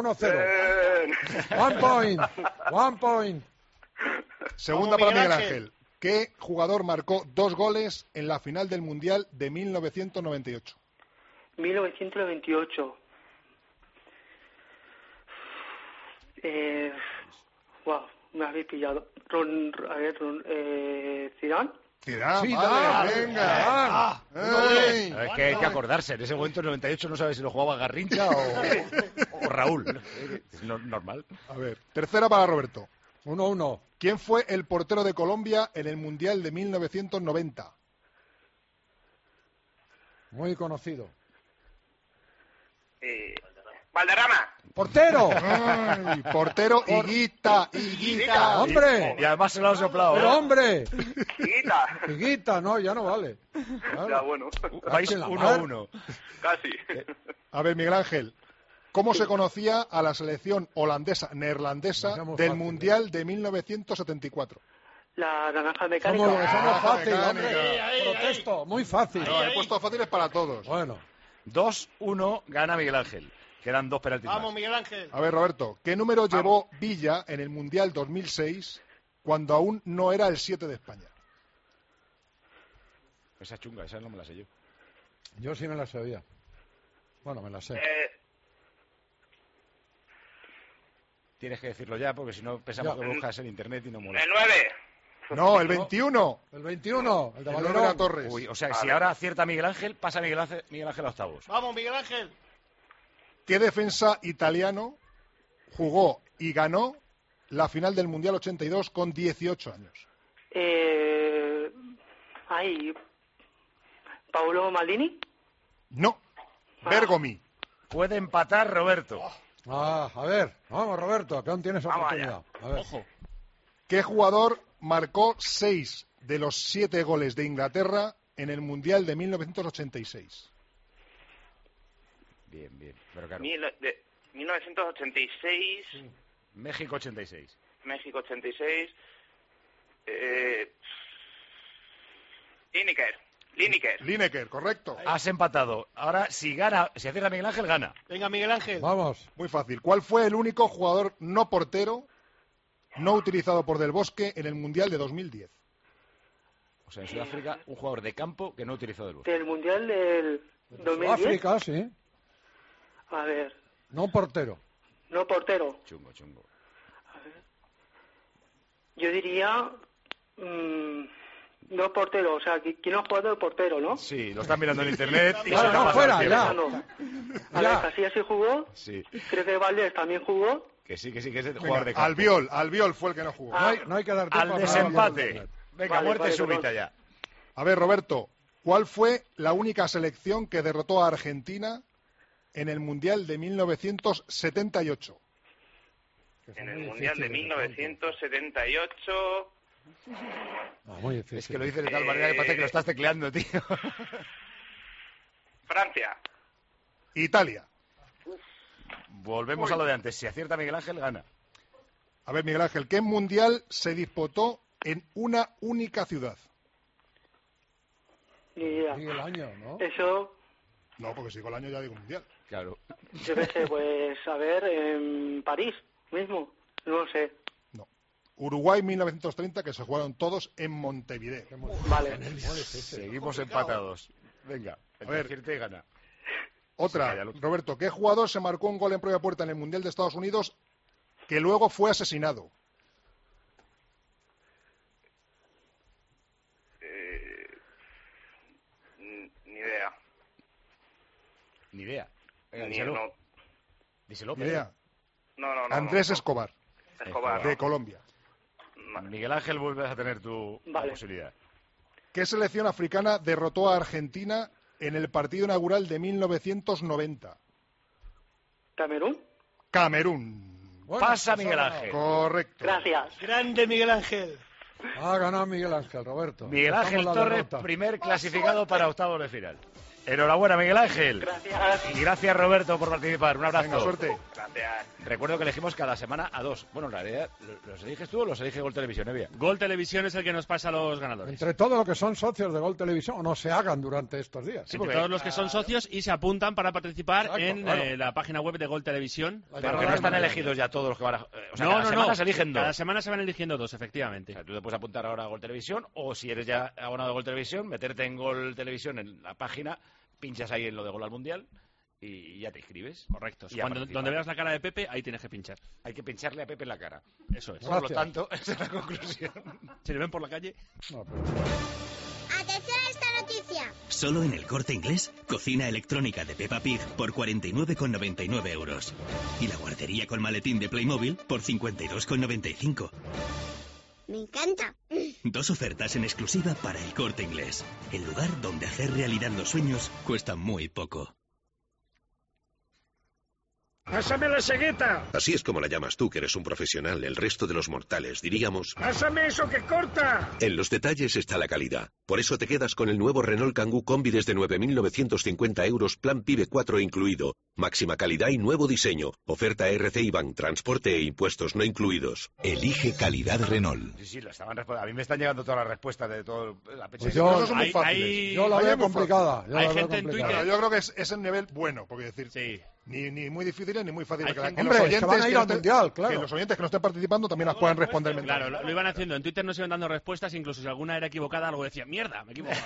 1-0. One point. Segunda Vamos, para Miguel Miguel Ángel. ¿Qué jugador marcó 2 goles en la final del Mundial de 1998? 1998. Wow, me habéis pillado. Zidane. Zidane, Sí, vale, Zidane. venga. Ey. Es que hay que acordarse, en ese momento en 98 no sabes si lo jugaba Garrincha o Raúl. Es normal. A ver, tercera para Roberto. 1-1. ¿Quién fue el portero de Colombia en el Mundial de 1990? Muy conocido. Valderrama. ¡Portero! Ay, portero Higuita. ¡Hombre! Y además se lo ha soplado. ¡Pero hombre! Higuita. Higuita, no, ya no vale. Claro. Ya, bueno. Vais en la mar. 1-1. Casi. A ver, Miguel Ángel. ¿Cómo se conocía a la selección neerlandesa Pasamos del fácil, Mundial de 1974? La naranja Somos mecánica. fácil, mecánica. hombre. Protesto, muy fácil. No, he puesto fáciles para todos. Bueno, 2-1 gana Miguel Ángel. Quedan 2 penaltis Vamos, más. Miguel Ángel. A ver, Roberto, ¿qué número llevó Villa en el Mundial 2006 cuando aún no era el 7 de España? Esa chunga, esa no me la sé yo. yo sí me la sabía. Bueno, me la sé. Tienes que decirlo ya, porque si no pensamos Ya. que buscas en internet y no mola. El 9. No, el 21. El 21, el de El Valerón. Olga Torres. Uy, o sea, si ahora acierta Miguel Ángel, pasa Miguel Ángel a octavos. Vamos, Miguel Ángel. ¿Qué defensa italiano jugó y ganó la final del Mundial 82 con 18 años? Paolo Maldini. No, Bergomi. Puede empatar Roberto. A ver, vamos, Roberto, que aún tienes Vamos oportunidad. A ver. Ojo. ¿Qué jugador marcó 6 de los 7 goles de Inglaterra en el Mundial de 1986? Bien. Pero claro, 1986. México 86. México 86. Lineker. Correcto. Has empatado. Ahora, si acierta Miguel Ángel, gana. Venga, Miguel Ángel. Vamos. Muy fácil. ¿Cuál fue el único jugador no portero no utilizado por Del Bosque en el Mundial de 2010? O sea, en Sudáfrica, un jugador de campo que no utilizó del Bosque. Del Mundial del 2010. África, sí. A ver, No portero. no portero. Chungo. Yo diría... no portero, o sea, ¿quién ha jugado de portero, no? Sí, lo están mirando en internet y Claro, se está no, pasando fuera, el ya. tiempo. A ver, Casillas sí jugó. Sí, Creo que Valdés también jugó. que sí, que es el jugador de Venga, campo. Albiol fue el que no jugó. No hay que dar tiempo Al a desempate. Venga, Vale, muerte vale, súbita perdón. ya. A ver, Roberto, ¿cuál fue la única selección que derrotó a Argentina en el Mundial de 1978? En el Mundial de 1978. Muy difícil. Es que lo dices de tal manera que parece que lo estás tecleando, tío. Francia. Italia. Volvemos a lo de antes. Si acierta Miguel Ángel, gana. A ver, Miguel Ángel, ¿qué mundial se disputó en una única ciudad? Ni idea. Sigue el año, ¿no? Eso, No, porque si con el año ya digo mundial. Claro. yo qué sé, pues, a ver, en París mismo. No lo sé. Uruguay 1930, que se jugaron todos en Montevideo. Vale. Seguimos empatados. Venga, el A ver. que acierte gana. Otra, Sí, vaya lucha. Roberto, ¿qué jugador se marcó un gol en propia puerta en el Mundial de Estados Unidos que luego fue asesinado? Ni idea. Ni idea. Venga, Ni díselo. no. Díselo, Ni idea. No. Andrés no. Escobar, Escobar. de Colombia. Miguel Ángel, vuelves a tener tu Vale. posibilidad. ¿Qué selección africana derrotó a Argentina en el partido inaugural de 1990? ¿Camerún? Camerún. Pasa Miguel Ángel. Correcto. Gracias. Grande Miguel Ángel. Ha ganado Miguel Ángel, Roberto. Miguel Dejamos Ángel la Torres, derrota. primer clasificado para octavos de final. Enhorabuena, Miguel Ángel. Gracias. Y gracias, Roberto, por participar. Un abrazo. Venga, suerte. piratear. Recuerdo que elegimos cada semana a 2. Bueno, en realidad, ¿los eliges tú o los elige Gol Televisión, Evia? Gol Televisión es el que nos pasa a los ganadores. Entre todos los que son socios de Gol Televisión, o no se hagan durante estos días. Sí, entre todos los que son socios y se apuntan para participar en la página web de Gol Televisión. Pero que no están elegidos ya todos los que van a... O sea, cada semana se eligen 2. Cada semana se van eligiendo 2, efectivamente. O sea, tú te puedes apuntar ahora a Gol Televisión, o si eres ya abonado a Gol Televisión, meterte en Gol Televisión en la página, pinchas ahí en lo de Gol al Mundial y ya te inscribes. Correcto. Donde veas la cara de Pepe, ahí tienes que pinchar. Hay que pincharle a Pepe en la cara. Eso es. Por lo tanto, esa es la conclusión. Si le ven por la calle... No, pero... Atención a esta noticia. Solo en El Corte Inglés, cocina electrónica de Peppa Pig por 49,99 €. Y la guardería con maletín de Playmobil por 52,95. Me encanta. 2 ofertas en exclusiva para El Corte Inglés. El lugar donde hacer realidad los sueños cuesta muy poco. ¡Pásame la cegueta! Así es como la llamas tú, que eres un profesional. El resto de los mortales diríamos... ¡Pásame eso que corta! En los detalles está la calidad. Por eso te quedas con el nuevo Renault Kangoo Combi desde 9.950 €, plan PIBE 4 incluido. Máxima calidad y nuevo diseño. Oferta RC IBAN, transporte e impuestos no incluidos. Elige calidad Renault. Sí, lo estaban respondiendo. A mí me están llegando todas las respuestas de todo la pecha. Pues yo la veo complicada. Hay gente en Twitter. Yo creo que es el nivel bueno, porque decir... Sí. Ni muy difíciles ni muy fáciles. Hombre, que van a ir al Mundial, claro. Que los oyentes que no estén participando también las puedan responder mentalmente. Claro, lo iban haciendo. En Twitter nos iban dando respuestas, incluso si alguna era equivocada, algo decía, mierda, me he equivocado.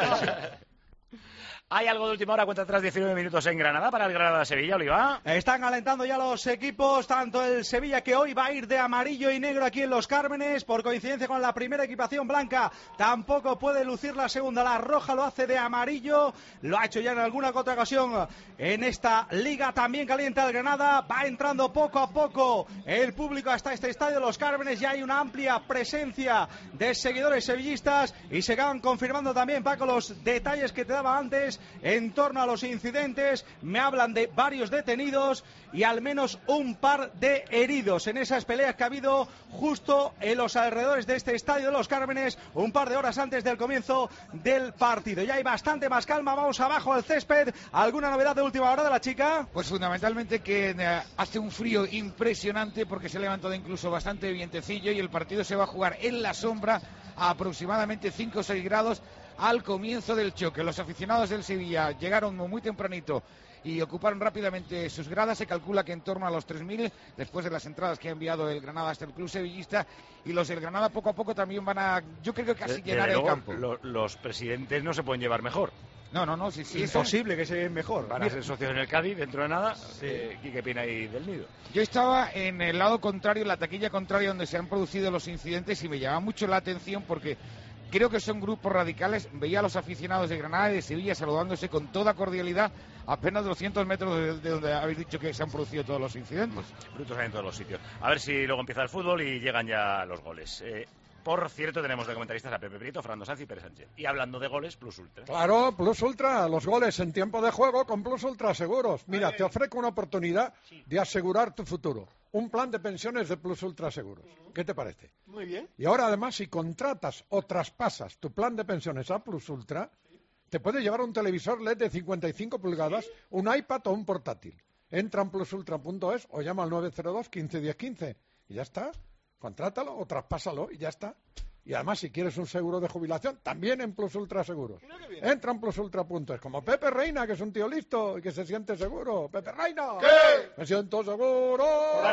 Hay algo de última hora, cuenta atrás, 19 minutos en Granada para el Granada-Sevilla, Oliva. Están calentando ya los equipos, tanto el Sevilla, que hoy va a ir de amarillo y negro aquí en Los Cármenes, por coincidencia con la primera equipación blanca, tampoco puede lucir la segunda, la roja lo hace de amarillo, lo ha hecho ya en alguna otra ocasión en esta liga. También calienta el Granada, va entrando poco a poco el público hasta este estadio Los Cármenes, ya hay una amplia presencia de seguidores sevillistas y se van confirmando también, Paco, los detalles que te daba antes en torno a los incidentes. Me hablan de varios detenidos y al menos un par de heridos en esas peleas que ha habido justo en los alrededores de este estadio de Los Cármenes, un par de horas antes del comienzo del partido. Ya hay bastante más calma, vamos abajo al césped. ¿Alguna novedad de última hora de la chica? Pues fundamentalmente que hace un frío impresionante, porque se ha levantado incluso bastante vientecillo y el partido se va a jugar en la sombra a aproximadamente 5 o 6 grados al comienzo del choque. Los aficionados del Sevilla llegaron muy tempranito y ocuparon rápidamente sus gradas. Se calcula que en torno a los 3.000, después de las entradas que ha enviado el Granada hasta el club sevillista, y los del Granada poco a poco también van a, yo creo que casi llenar el campo. Los presidentes no se pueden llevar mejor. No, sí, es posible que se lleven mejor. Van a ser socios en el Cádiz dentro de nada. ¿Qué pena ahí del Nido? Yo estaba en el lado contrario, en la taquilla contraria, donde se han producido los incidentes, y me llamaba mucho la atención porque creo que son grupos radicales. Veía a los aficionados de Granada y de Sevilla saludándose con toda cordialidad, apenas 200 metros de donde habéis dicho que se han producido todos los incidentes. Brutos hay en todos los sitios. A ver si luego empieza el fútbol y llegan ya los goles. Por cierto, tenemos de comentaristas a Pepe Prieto, Fernando Sanz y Pérez Sánchez. Y hablando de goles, Plus Ultra. Claro, Plus Ultra, los goles en tiempo de juego con Plus Ultra Seguros. Mira, te ofrezco una oportunidad de asegurar tu futuro. Un plan de pensiones de Plus Ultra Seguros. ¿Qué te parece? Muy bien. Y ahora, además, si contratas o traspasas tu plan de pensiones a Plus Ultra, te puedes llevar un televisor LED de 55 pulgadas, un iPad o un portátil. Entra en plusultra.es o llama al 902 15 10 15 y ya está. Contrátalo o traspásalo y ya está. Y además, si quieres un seguro de jubilación, también en Plus Ultra Seguros. Entra en plusultra.es, como Pepe Reina, que es un tío listo y que se siente seguro. ¡Pepe Reina! ¿Qué? ¡Me siento seguro!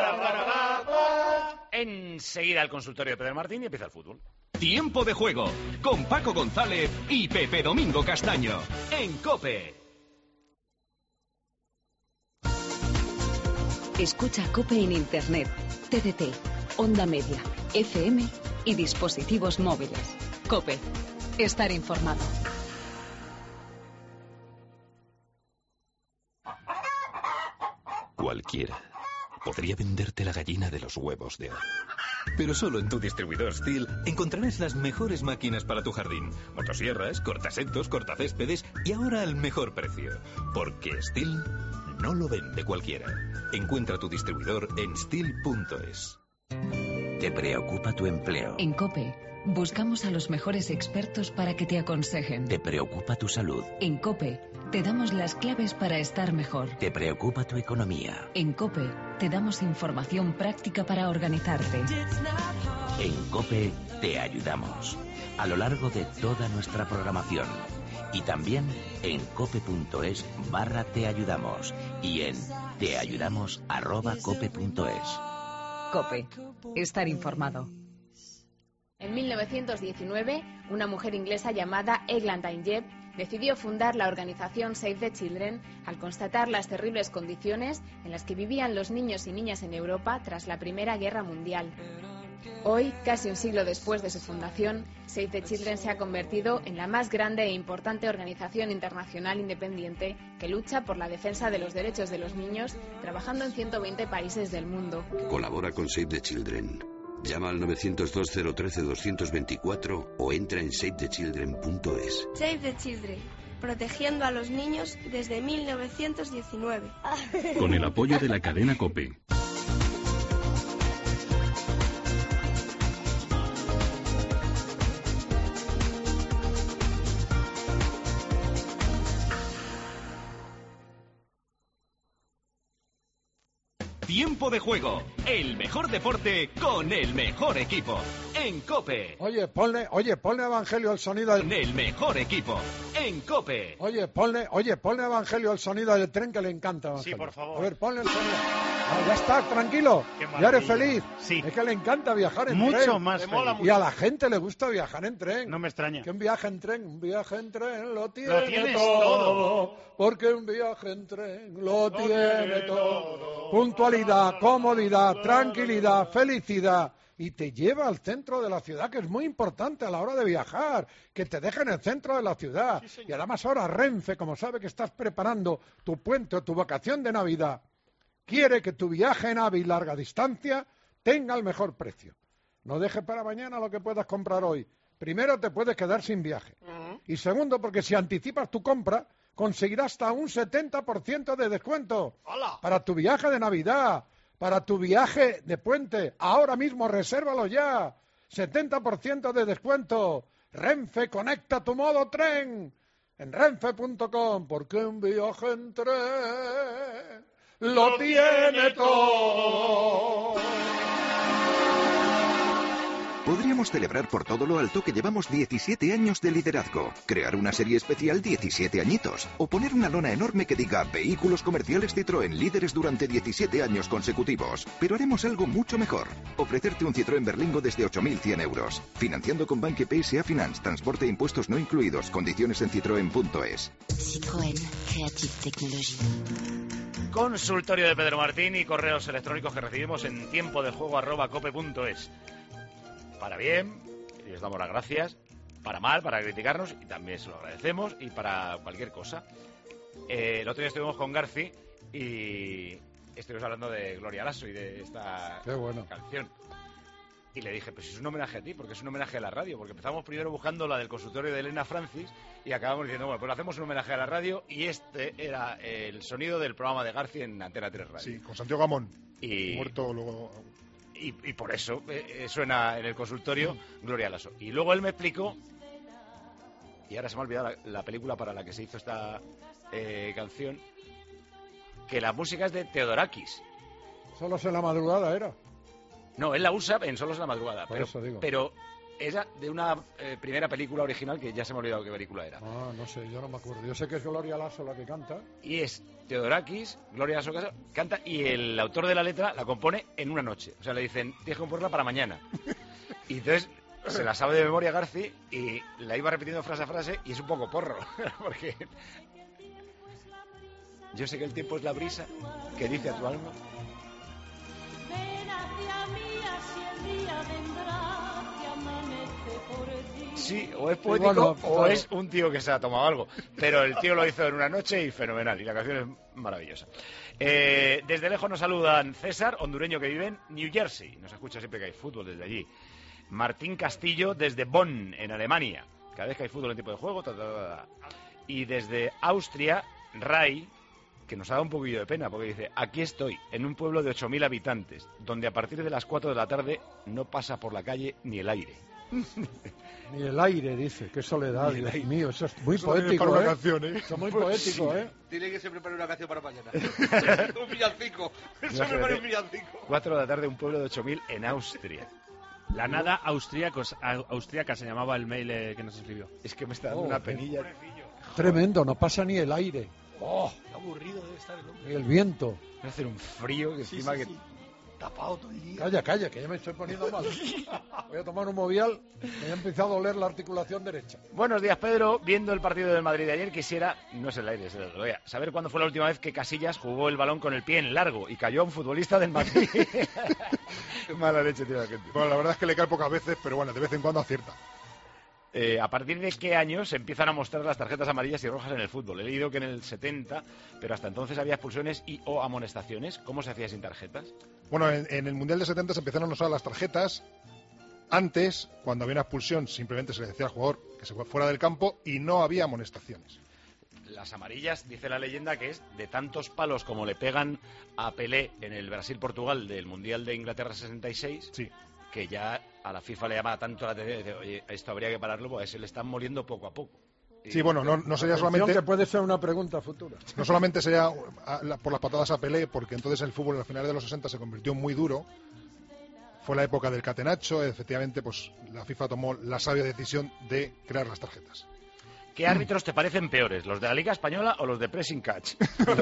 Enseguida el consultorio de Pedro Martín y empieza el fútbol. Tiempo de juego con Paco González y Pepe Domingo Castaño en COPE. Escucha COPE en Internet, TDT, Onda Media, FM y dispositivos móviles. COPE. Estar informado. Cualquiera podría venderte la gallina de los huevos de oro. Pero solo en tu distribuidor STIHL encontrarás las mejores máquinas para tu jardín. Motosierras, cortasentos, cortacéspedes y ahora al mejor precio. Porque STIHL no lo vende cualquiera. Encuentra tu distribuidor en STIHL.es. ¿Te preocupa tu empleo? En COPE Buscamos a los mejores expertos para que te aconsejen. ¿Te preocupa tu salud? En COPE te damos las claves para estar mejor. ¿Te preocupa tu economía? En COPE te damos información práctica para organizarte. En COPE te ayudamos a lo largo de toda nuestra programación. Y también en cope.es/te ayudamos y en teayudamos@cope.es. COPE. Estar informado. En 1919, una mujer inglesa llamada Eglantine Jebb decidió fundar la organización Save the Children al constatar las terribles condiciones en las que vivían los niños y niñas en Europa tras la Primera Guerra Mundial. Hoy, casi un siglo después de su fundación, Save the Children se ha convertido en la más grande e importante organización internacional independiente que lucha por la defensa de los derechos de los niños, trabajando en 120 países del mundo. Colabora con Save the Children. Llama al 902-013-224 o entra en savethechildren.es. Save the Children, protegiendo a los niños desde 1919. Con el apoyo de la cadena COPE. Tiempo de juego, el mejor deporte con el mejor equipo. En COPE. Oye, ponle Evangelio el sonido del... El mejor equipo. En COPE. Oye, ponle Evangelio el sonido del tren que le encanta, Evangelio. Sí, por favor. A ver, ponle el sonido. Ah, ya está, tranquilo. Ya eres feliz. Sí. Es que le encanta viajar en tren. Mucho más feliz. Y a la gente le gusta viajar en tren. No me extraña. Que un viaje en tren lo tienes todo. Porque un viaje en tren lo tiene todo. Puntualidad, comodidad, tranquilidad, felicidad. Y te lleva al centro de la ciudad, que es muy importante a la hora de viajar, que te deje en el centro de la ciudad. Sí, y además ahora Renfe, como sabe que estás preparando tu puente o tu vacación de Navidad, quiere que tu viaje en AVE y larga distancia tenga el mejor precio. No dejes para mañana lo que puedas comprar hoy. Primero, te puedes quedar sin viaje. Y segundo, porque si anticipas tu compra, conseguirás hasta un 70% de descuento. ¡Hola! Para tu viaje de Navidad, para tu viaje de puente. Ahora mismo resérvalo ya. 70% de descuento. Renfe, conecta tu modo tren en renfe.com, porque un viaje en tren lo tiene todo. Podríamos celebrar por todo lo alto que llevamos 17 años de liderazgo, crear una serie especial 17 añitos, o poner una lona enorme que diga Vehículos Comerciales Citroën, líderes durante 17 años consecutivos. Pero haremos algo mucho mejor, ofrecerte un Citroën Berlingo desde 8.100 euros, financiando con Banque PSA Finance, transporte e impuestos no incluidos, condiciones en citroen.es. Citroën, Creative Technology. Consultorio de Pedro Martín y correos electrónicos que recibimos en tiempodejuego@cope.es. Para bien, y les damos las gracias. Para mal, para criticarnos, y también se lo agradecemos. Y para cualquier cosa. El otro día estuvimos con Garci y estuvimos hablando de Gloria Lasso y de esta canción. Y le dije, pues es un homenaje a ti, porque es un homenaje a la radio. Porque empezamos primero buscando la del consultorio de Elena Francis y acabamos diciendo, bueno, pues hacemos un homenaje a la radio. Y este era el sonido del programa de Garci en Antena 3 Radio. Sí, con Santiago Gamón. Y muerto luego... Y por eso suena en el consultorio Gloria Lasso. Y luego él me explicó, y ahora se me ha olvidado la película para la que se hizo esta canción, que la música es de Theodorakis. Solos en la madrugada era. No, él la usa en Solos en la madrugada. Por eso digo. Pero era de una primera película original que ya se me ha olvidado qué película era. Ah, no sé, yo no me acuerdo. Yo sé que es Gloria Lasso la que canta. Y es Theodorakis, Gloria Lasso canta, y el autor de la letra la compone en una noche. O sea, le dicen, tienes que componerla para mañana. Y entonces se la sabe de memoria Garci y la iba repitiendo frase a frase y es un poco porro. Porque yo sé que el tiempo es la brisa que dice a tu alma. Sí, o es poético o es un tío que se ha tomado algo. Pero el tío lo hizo en una noche y fenomenal. Y la canción es maravillosa. Desde lejos nos saludan César, hondureño que vive en New Jersey. Nos escucha siempre que hay fútbol desde allí. Martín Castillo desde Bonn, en Alemania. Cada vez que hay fútbol en tiempo de juego. Y desde Austria, Ray, que nos ha dado un poquillo de pena, porque dice, aquí estoy, en un pueblo de 8.000 habitantes, donde a partir de las 4 de la tarde no pasa por la calle ni el aire. Ni el aire, dice. Qué soledad, Dios mío. Eso es muy Eso poético, para una ¿eh? canción, ¿eh? Eso es muy poético, ¿eh? Dile que se prepare una canción para mañana. Un villancico. Se Imagínate, prepare un villancico. 4 de la tarde, un pueblo de 8.000 en Austria. La nada austríaca se llamaba el mail que nos escribió. Es que me está dando una penilla. Tremendo, no pasa ni el aire. ¡Oh! Qué aburrido debe estar el hombre. Ni el viento. Va a hacer un frío que encima que... Tapado todo el día. Calla, que ya me estoy poniendo mal. Voy a tomar un Movial, me ha empezado a doler la articulación derecha. Buenos días, Pedro. Viendo el partido del Madrid de ayer, quisiera, no es el aire, es el voy a saber cuándo fue la última vez que Casillas jugó el balón con el pie en largo y cayó a un futbolista del Madrid. Qué mala leche tiene la gente. Bueno, la verdad es que le cae pocas veces, pero bueno, de vez en cuando acierta. ¿A partir de qué año se empiezan a mostrar las tarjetas amarillas y rojas en el fútbol? He leído que en el 70, pero hasta entonces había expulsiones y o amonestaciones. ¿Cómo se hacía sin tarjetas? Bueno, en el Mundial de 70 se empezaron a usar las tarjetas. Antes, cuando había una expulsión, simplemente se le decía al jugador que se fue fuera del campo y no había amonestaciones. Las amarillas, dice la leyenda, que es de tantos palos como le pegan a Pelé en el Brasil-Portugal del Mundial de Inglaterra 66, sí, que ya a la FIFA le llamaba tanto la atención y dice, oye, esto habría que pararlo porque se le están muriendo poco a poco. Sí, bueno, no sería solamente... que puede ser una pregunta futura. No solamente sería por las patadas a Pelé, porque entonces el fútbol en los finales de los 60 se convirtió en muy duro. Fue la época del catenacho, efectivamente, pues la FIFA tomó la sabia decisión de crear las tarjetas. ¿Qué árbitros te parecen peores, los de la Liga Española o los de Pressing Catch?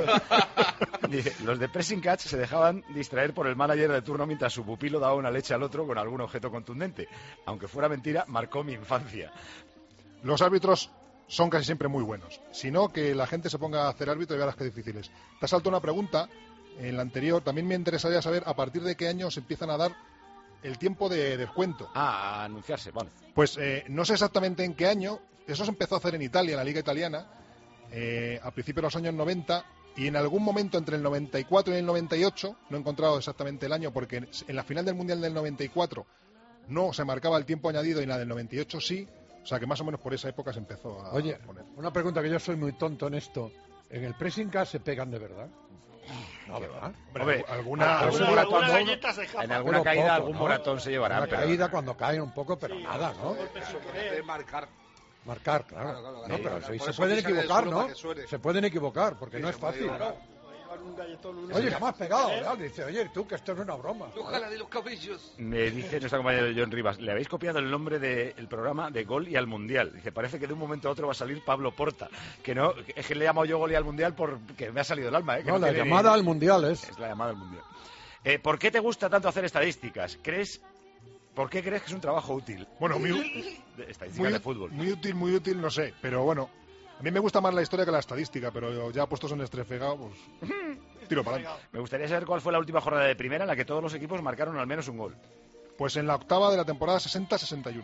Dice, los de Pressing Catch se dejaban distraer por el manager de turno mientras su pupilo daba una leche al otro con algún objeto contundente. Aunque fuera mentira, marcó mi infancia. Los árbitros son casi siempre muy buenos. Si no, que la gente se ponga a hacer árbitro y verás qué difíciles. Te has saltado una pregunta en la anterior. También me interesaría saber a partir de qué año se empiezan a dar el tiempo de descuento. A anunciarse, vale. Pues no sé exactamente en qué año. Eso se empezó a hacer en Italia, en la Liga Italiana, a principios de los años 90, y en algún momento entre el 94 y el 98, no he encontrado exactamente el año, porque en la final del Mundial del 94 no se marcaba el tiempo añadido y en la del 98 sí, o sea que más o menos por esa época se empezó a poner. Una pregunta que yo soy muy tonto en esto. ¿En el pressing catch se pegan de verdad? No, ¿verdad? Hombre, algún moratón, en alguna caída poco, algún moratón se llevará. Una caída cuando caen un poco, pero nada, ¿no? Marcar, claro. No, pero ahí se pueden equivocar, ¿no? Se pueden equivocar, porque no es fácil. Oye, que me has pegado, ¿verdad? Dice, oye, tú, que esto no es una broma. Ojalá de los cabellos. Me dice nuestra compañera John Rivas, le habéis copiado el nombre del programa de Gol y al Mundial. Dice, parece que de un momento a otro va a salir Pablo Porta. Que no, es que le he llamado yo Gol y al Mundial porque me ha salido el alma, ¿eh? Que no, la llamada al Mundial es. Es la llamada al Mundial. ¿Por qué te gusta tanto hacer estadísticas? ¿Por qué crees que es un trabajo útil? Bueno, estadísticas de fútbol. Muy útil, no sé. Pero bueno, a mí me gusta más la historia que la estadística, pero ya puestos en estrefegado, pues tiro para adelante. Me gustaría saber cuál fue la última jornada de primera en la que todos los equipos marcaron al menos un gol. Pues en la octava de la temporada 60-61.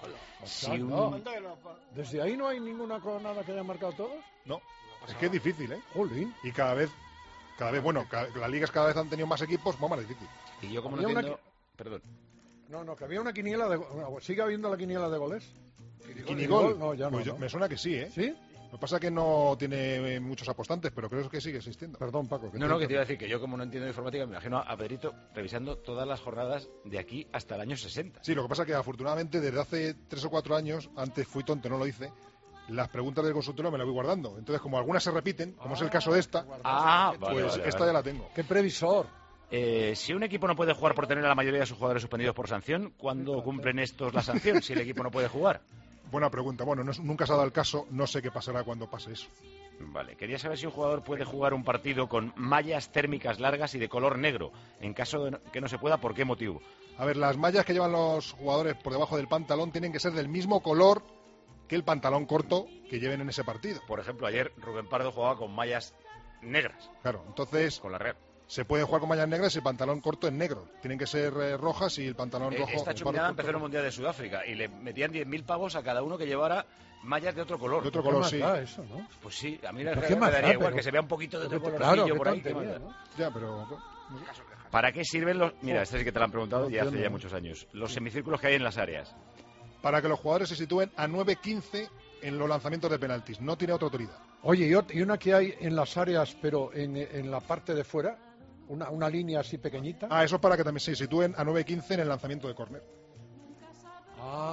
¿Desde ahí no hay ninguna nada que haya marcado todos? No, es que es difícil, ¿eh? Jolín. Y cada vez, bueno, las ligas cada vez han tenido más equipos, más difícil. Y yo como no entiendo... Perdón. No, que había una quiniela de... ¿Sigue habiendo la quiniela de goles? ¿Quinigol? No, ya pues no. Me suena que sí, ¿eh? ¿Sí? Lo que pasa es que no tiene muchos apostantes, pero creo que sigue existiendo. Perdón, Paco. Que te iba a decir que yo, como no entiendo de informática, me imagino a Pedrito revisando todas las jornadas de aquí hasta el año 60. Sí, lo que pasa es que afortunadamente desde hace 3 o 4 años, antes fui tonto, no lo hice, las preguntas del consultorio me las voy guardando. Entonces, como algunas se repiten, como es el caso de esta, pues esta ya la tengo. ¡Qué previsor! Si un equipo no puede jugar por tener a la mayoría de sus jugadores suspendidos por sanción, ¿cuándo cumplen estos la sanción si el equipo no puede jugar? Buena pregunta. Bueno, nunca se ha dado el caso, no sé qué pasará cuando pase eso. Vale, quería saber si un jugador puede jugar un partido con mallas térmicas largas y de color negro. En caso de que no se pueda, ¿por qué motivo? A ver, las mallas que llevan los jugadores por debajo del pantalón tienen que ser del mismo color que el pantalón corto que lleven en ese partido. Por ejemplo, ayer Rubén Pardo jugaba con mallas negras. Claro, entonces... Con la Real. Se puede jugar con mallas negras y el pantalón corto es negro. Tienen que ser rojas y el pantalón rojo... Esta chuminada empezó en el Mundial de Sudáfrica y le metían 10.000 pavos a cada uno que llevara mallas de otro color. De otro color, sí. Eso, ¿no? Pues sí, a mí me daría igual que se vea un poquito de otro colorcillo por ahí. ¿no? Ya, pero... ¿Para qué sirven los...? Mira, este es que te lo han preguntado y hace ya muchos años. Los semicírculos que hay en las áreas. Para que los jugadores se sitúen a 9-15 en los lanzamientos de penaltis. No tiene otra autoridad. Oye, ¿y una que hay en las áreas, pero en la parte de fuera? Una línea así pequeñita. Eso es para que también se sitúen a 9-15 en el lanzamiento de córner.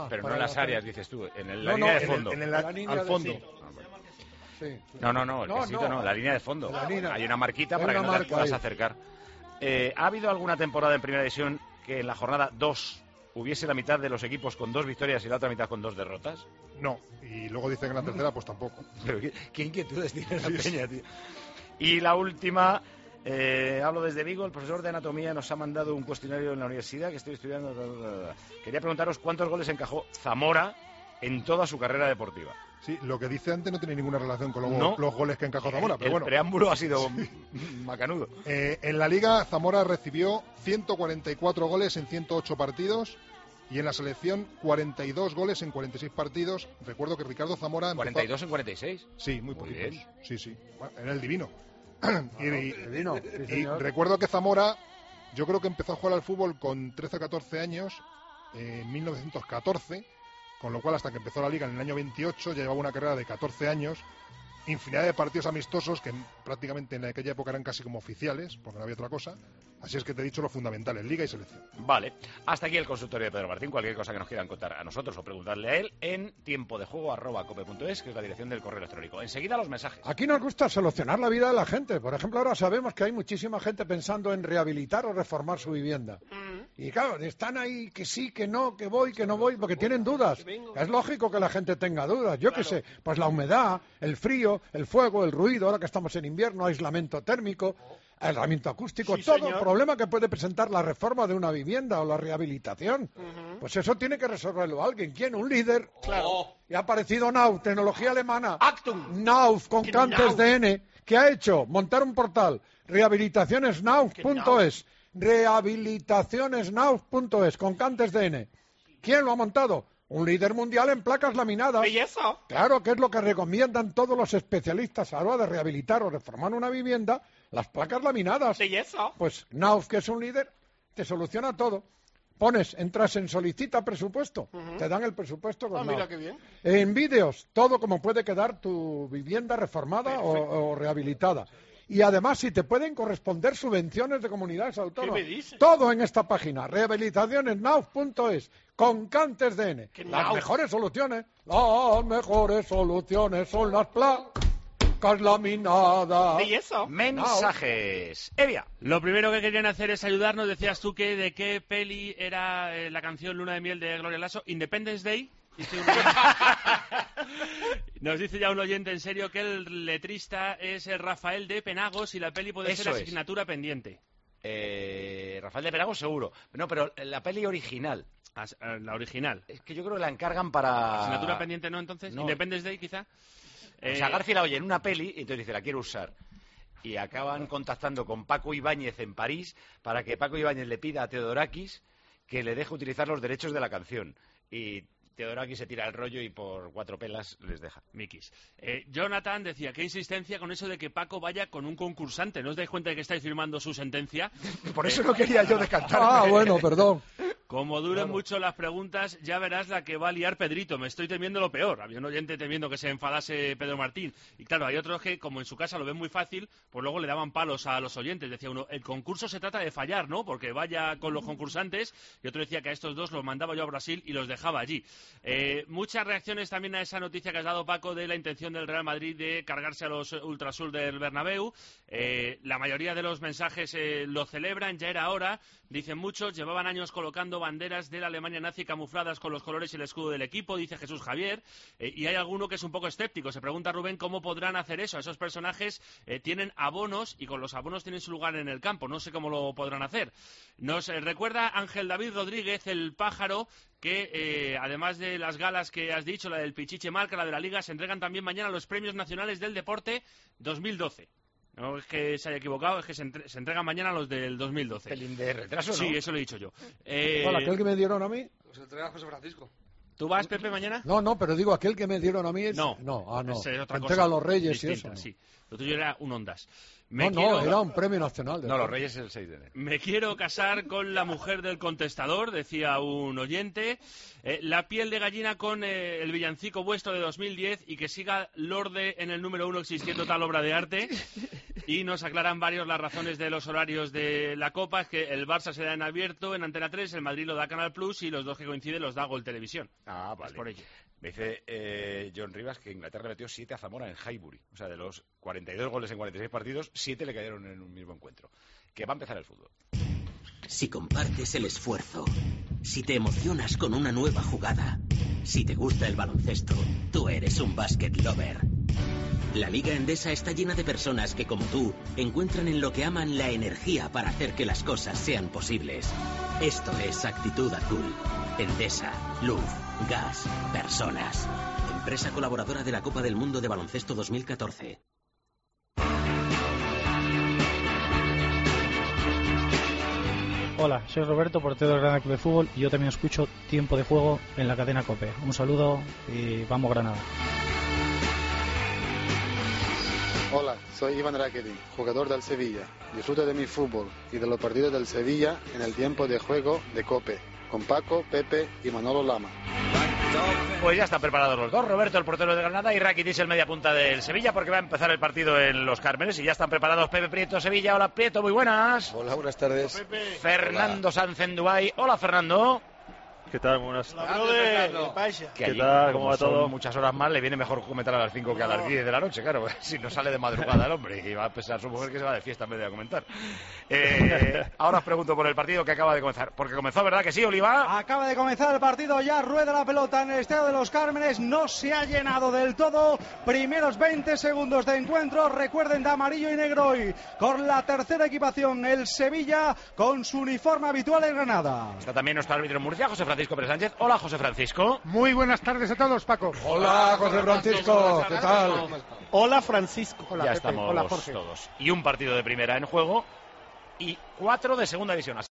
Pero no para en las la áreas, zona. dices tú, en la línea de fondo. la línea al de- fondo. sí. Sí. No, el quesito no, la línea de fondo. Hay una marquita para que no te puedas acercar. ¿Ha habido alguna temporada en Primera División que en la jornada 2 hubiese la mitad de los equipos con 2 victorias y la otra mitad con 2 derrotas? No, y luego dicen que en la tercera pues tampoco. Pero qué inquietudes tiene la peña, tío. Y la última, hablo desde Vigo, el profesor de anatomía nos ha mandado un cuestionario en la universidad que estoy estudiando. Quería preguntaros cuántos goles encajó Zamora en toda su carrera deportiva. Sí, lo que dice antes no tiene ninguna relación con No. los goles que encajó Zamora, pero El bueno. preámbulo ha sido macanudo. En la Liga, Zamora recibió 144 goles en 108 partidos y en la selección 42 goles en 46 partidos. Recuerdo que Ricardo Zamora empezó... 42 en 46. Sí, muy poquitos. bien. Sí. Bueno, era el divino. Divino, sí, y señor. recuerdo que Zamora, yo creo que empezó a jugar al fútbol con 13 o 14 años, en 1914, con lo cual hasta que empezó la Liga en el año 28 ya llevaba una carrera de 14 años, infinidad de partidos amistosos que prácticamente en aquella época eran casi como oficiales, porque no había otra cosa. Así es que te he dicho lo fundamental, en Liga y Selección. Vale, hasta aquí el consultorio de Pedro Martín. Cualquier cosa que nos quieran contar a nosotros o preguntarle a él en tiempodejuego@cope.es, que es la dirección del correo electrónico. Enseguida los mensajes. Aquí nos gusta solucionar la vida de la gente. Por ejemplo, ahora sabemos que hay muchísima gente pensando en rehabilitar o reformar su vivienda. Y claro, están ahí que sí, que no, que voy, que no voy, porque tienen dudas. Es lógico que la gente tenga dudas. Yo qué sé, pues la humedad, el frío, el fuego, el ruido, ahora que estamos en invierno, aislamiento térmico, aislamiento acústico, Sí, todo señor. problema que puede presentar la reforma de una vivienda o la rehabilitación. Pues eso tiene que resolverlo alguien. ¿Quién? Un líder. Claro. Y ha aparecido Nauf, tecnología alemana. Actum. Nauf, con ¿Qué cantes Nauf? de N. ¿Qué ha hecho? Montar un portal. Rehabilitacionesnauf.es. Rehabilitacionesnauf.es, con cantes de N. ¿Quién lo ha montado? Un líder mundial en placas laminadas. Belleza. Claro, que es lo que recomiendan todos los especialistas a la hora de rehabilitar o reformar una vivienda, las placas laminadas. Belleza. Pues Nauf, que es un líder, te soluciona todo. Entras en solicita presupuesto, te dan el presupuesto con Mira Nauf. qué bien. En vídeos, todo como puede quedar tu vivienda reformada o rehabilitada. Y además, si te pueden corresponder subvenciones de comunidades autónomas. ¿Qué me dices? Todo en esta página, rehabilitacionesnauf.es, con cantes de N. ¿Qué Las Nauf? mejores soluciones son las placas laminadas. Belleza. Mensajes. Evia. Lo primero que querían hacer es ayudarnos. Decías tú que de qué peli era la canción Luna de Miel de Gloria Lasso. Independence Day. Dice nos dice ya un oyente en serio que el letrista es el Rafael de Penagos y la peli puede ser Eso es. asignatura pendiente. Rafael de Penagos seguro. No, pero la peli original. La original. Es que yo creo que la encargan para... Asignatura pendiente, ¿no? Entonces, No. Independence Day, quizá. O sea, García la oye en una peli y entonces dice, la quiero usar. Y acaban contactando con Paco Ibáñez en París para que Paco Ibáñez le pida a Teodorakis que le deje utilizar los derechos de la canción. Y Teodorakis se tira el rollo y por 4 pelas les deja. Mikis. Jonathan decía, qué insistencia con eso de que Paco vaya con un concursante. ¿No os dais cuenta de que estáis firmando su sentencia? Por eso no quería yo descartarme. Bueno, perdón. Como duren mucho las preguntas, ya verás la que va a liar Pedrito. Me estoy temiendo lo peor. Había un oyente temiendo que se enfadase Pedro Martín. Y claro, hay otros que, como en su casa lo ven muy fácil, pues luego le daban palos a los oyentes. Decía uno, el concurso se trata de fallar, ¿no? Porque vaya con los concursantes. Y otro decía que a estos dos los mandaba yo a Brasil y los dejaba allí. Muchas reacciones también a esa noticia que has dado, Paco, de la intención del Real Madrid de cargarse a los Ultrasul del Bernabéu. La mayoría de los mensajes lo celebran, ya era hora. Dicen muchos, llevaban años colocando banderas de la Alemania nazi camufladas con los colores y el escudo del equipo, dice Jesús Javier, y hay alguno que es un poco escéptico. Se pregunta Rubén cómo podrán hacer eso. Esos personajes tienen abonos y con los abonos tienen su lugar en el campo. No sé cómo lo podrán hacer. Nos recuerda Ángel David Rodríguez, el pájaro, que además de las galas que has dicho, la del Pichiche Marca, la de la Liga, se entregan también mañana los Premios Nacionales del Deporte 2012. No es que se haya equivocado, es que se entregan mañana los del 2012. Pelín de retraso, ¿no? Sí, eso lo he dicho yo. Hola, ¿aquel que me dieron a mí? Se entrega a José Francisco. ¿Tú vas, Pepe, mañana? No, pero digo, aquel que me dieron a mí es... No, no. es otra Entrega cosa a los reyes distinta, y eso. sí. Lo tuyo era un Ondas. Era un premio nacional. No, los Reyes es el 6 de enero. Me quiero casar con la mujer del contestador, decía un oyente. La piel de gallina con el villancico vuestro de 2010 y que siga Lorde en el número 1 existiendo tal obra de arte. Y nos aclaran varios las razones de los horarios de la Copa. Es que el Barça se da en abierto en Antena 3, el Madrid lo da Canal Plus y los dos que coinciden los da Gol Televisión. Ah, vale. Es por ello. Me dice John Rivas que Inglaterra metió 7 a Zamora en Highbury. O sea, de los 42 goles en 46 partidos, 7 le cayeron en un mismo encuentro. Que va a empezar el fútbol. Si compartes el esfuerzo, si te emocionas con una nueva jugada, si te gusta el baloncesto, tú eres un basket lover. La Liga Endesa está llena de personas que, como tú, encuentran en lo que aman la energía para hacer que las cosas sean posibles. Esto es Actitud Azul. Endesa, luz, gas, personas. Empresa colaboradora de la Copa del Mundo de Baloncesto 2014. Hola, soy Roberto, portero del Granada Club de Fútbol, y yo también escucho Tiempo de Juego en la cadena COPE. Un saludo y vamos Granada. Hola, soy Iván Rakitic, jugador del Sevilla. Disfruto de mi fútbol y de los partidos del Sevilla en el Tiempo de Juego de COPE, con Paco, Pepe y Manolo Lama. Pues ya están preparados los dos, Roberto, el portero de Granada, y Rakitic, el media punta del Sevilla, porque va a empezar el partido en Los Cármenes, y ya están preparados Pepe Prieto, Sevilla. Hola, Prieto, muy buenas. Hola, buenas tardes. Hola, Fernando Sanz en Dubái. Hola, Fernando. ¿Qué tal? Buenas tardes. ¿Qué tal? ¿Cómo va todo? Muchas horas más, le viene mejor comentar a las 5 que a las 10 de la noche, claro. Si no sale de madrugada el hombre, y va a pensar su mujer que se va de fiesta en vez de a comentar. Ahora os pregunto por el partido que acaba de comenzar. Porque comenzó, ¿verdad que sí, Oliva? Acaba de comenzar el partido, ya rueda la pelota en el estadio de Los Cármenes. No se ha llenado del todo. Primeros 20 segundos de encuentro. Recuerden, de amarillo y negro hoy. Con la tercera equipación, el Sevilla, con su uniforme habitual en Granada. Está también nuestro árbitro en Murcia, José Francisco Pérez Sánchez. Hola, José Francisco. Muy buenas tardes a todos, Paco. Hola, José Francisco. ¿Qué tal? Hola, Francisco. Hola, ya Pepe. estamos Hola, Jorge. todos. Y un partido de primera en juego y 4 de segunda división.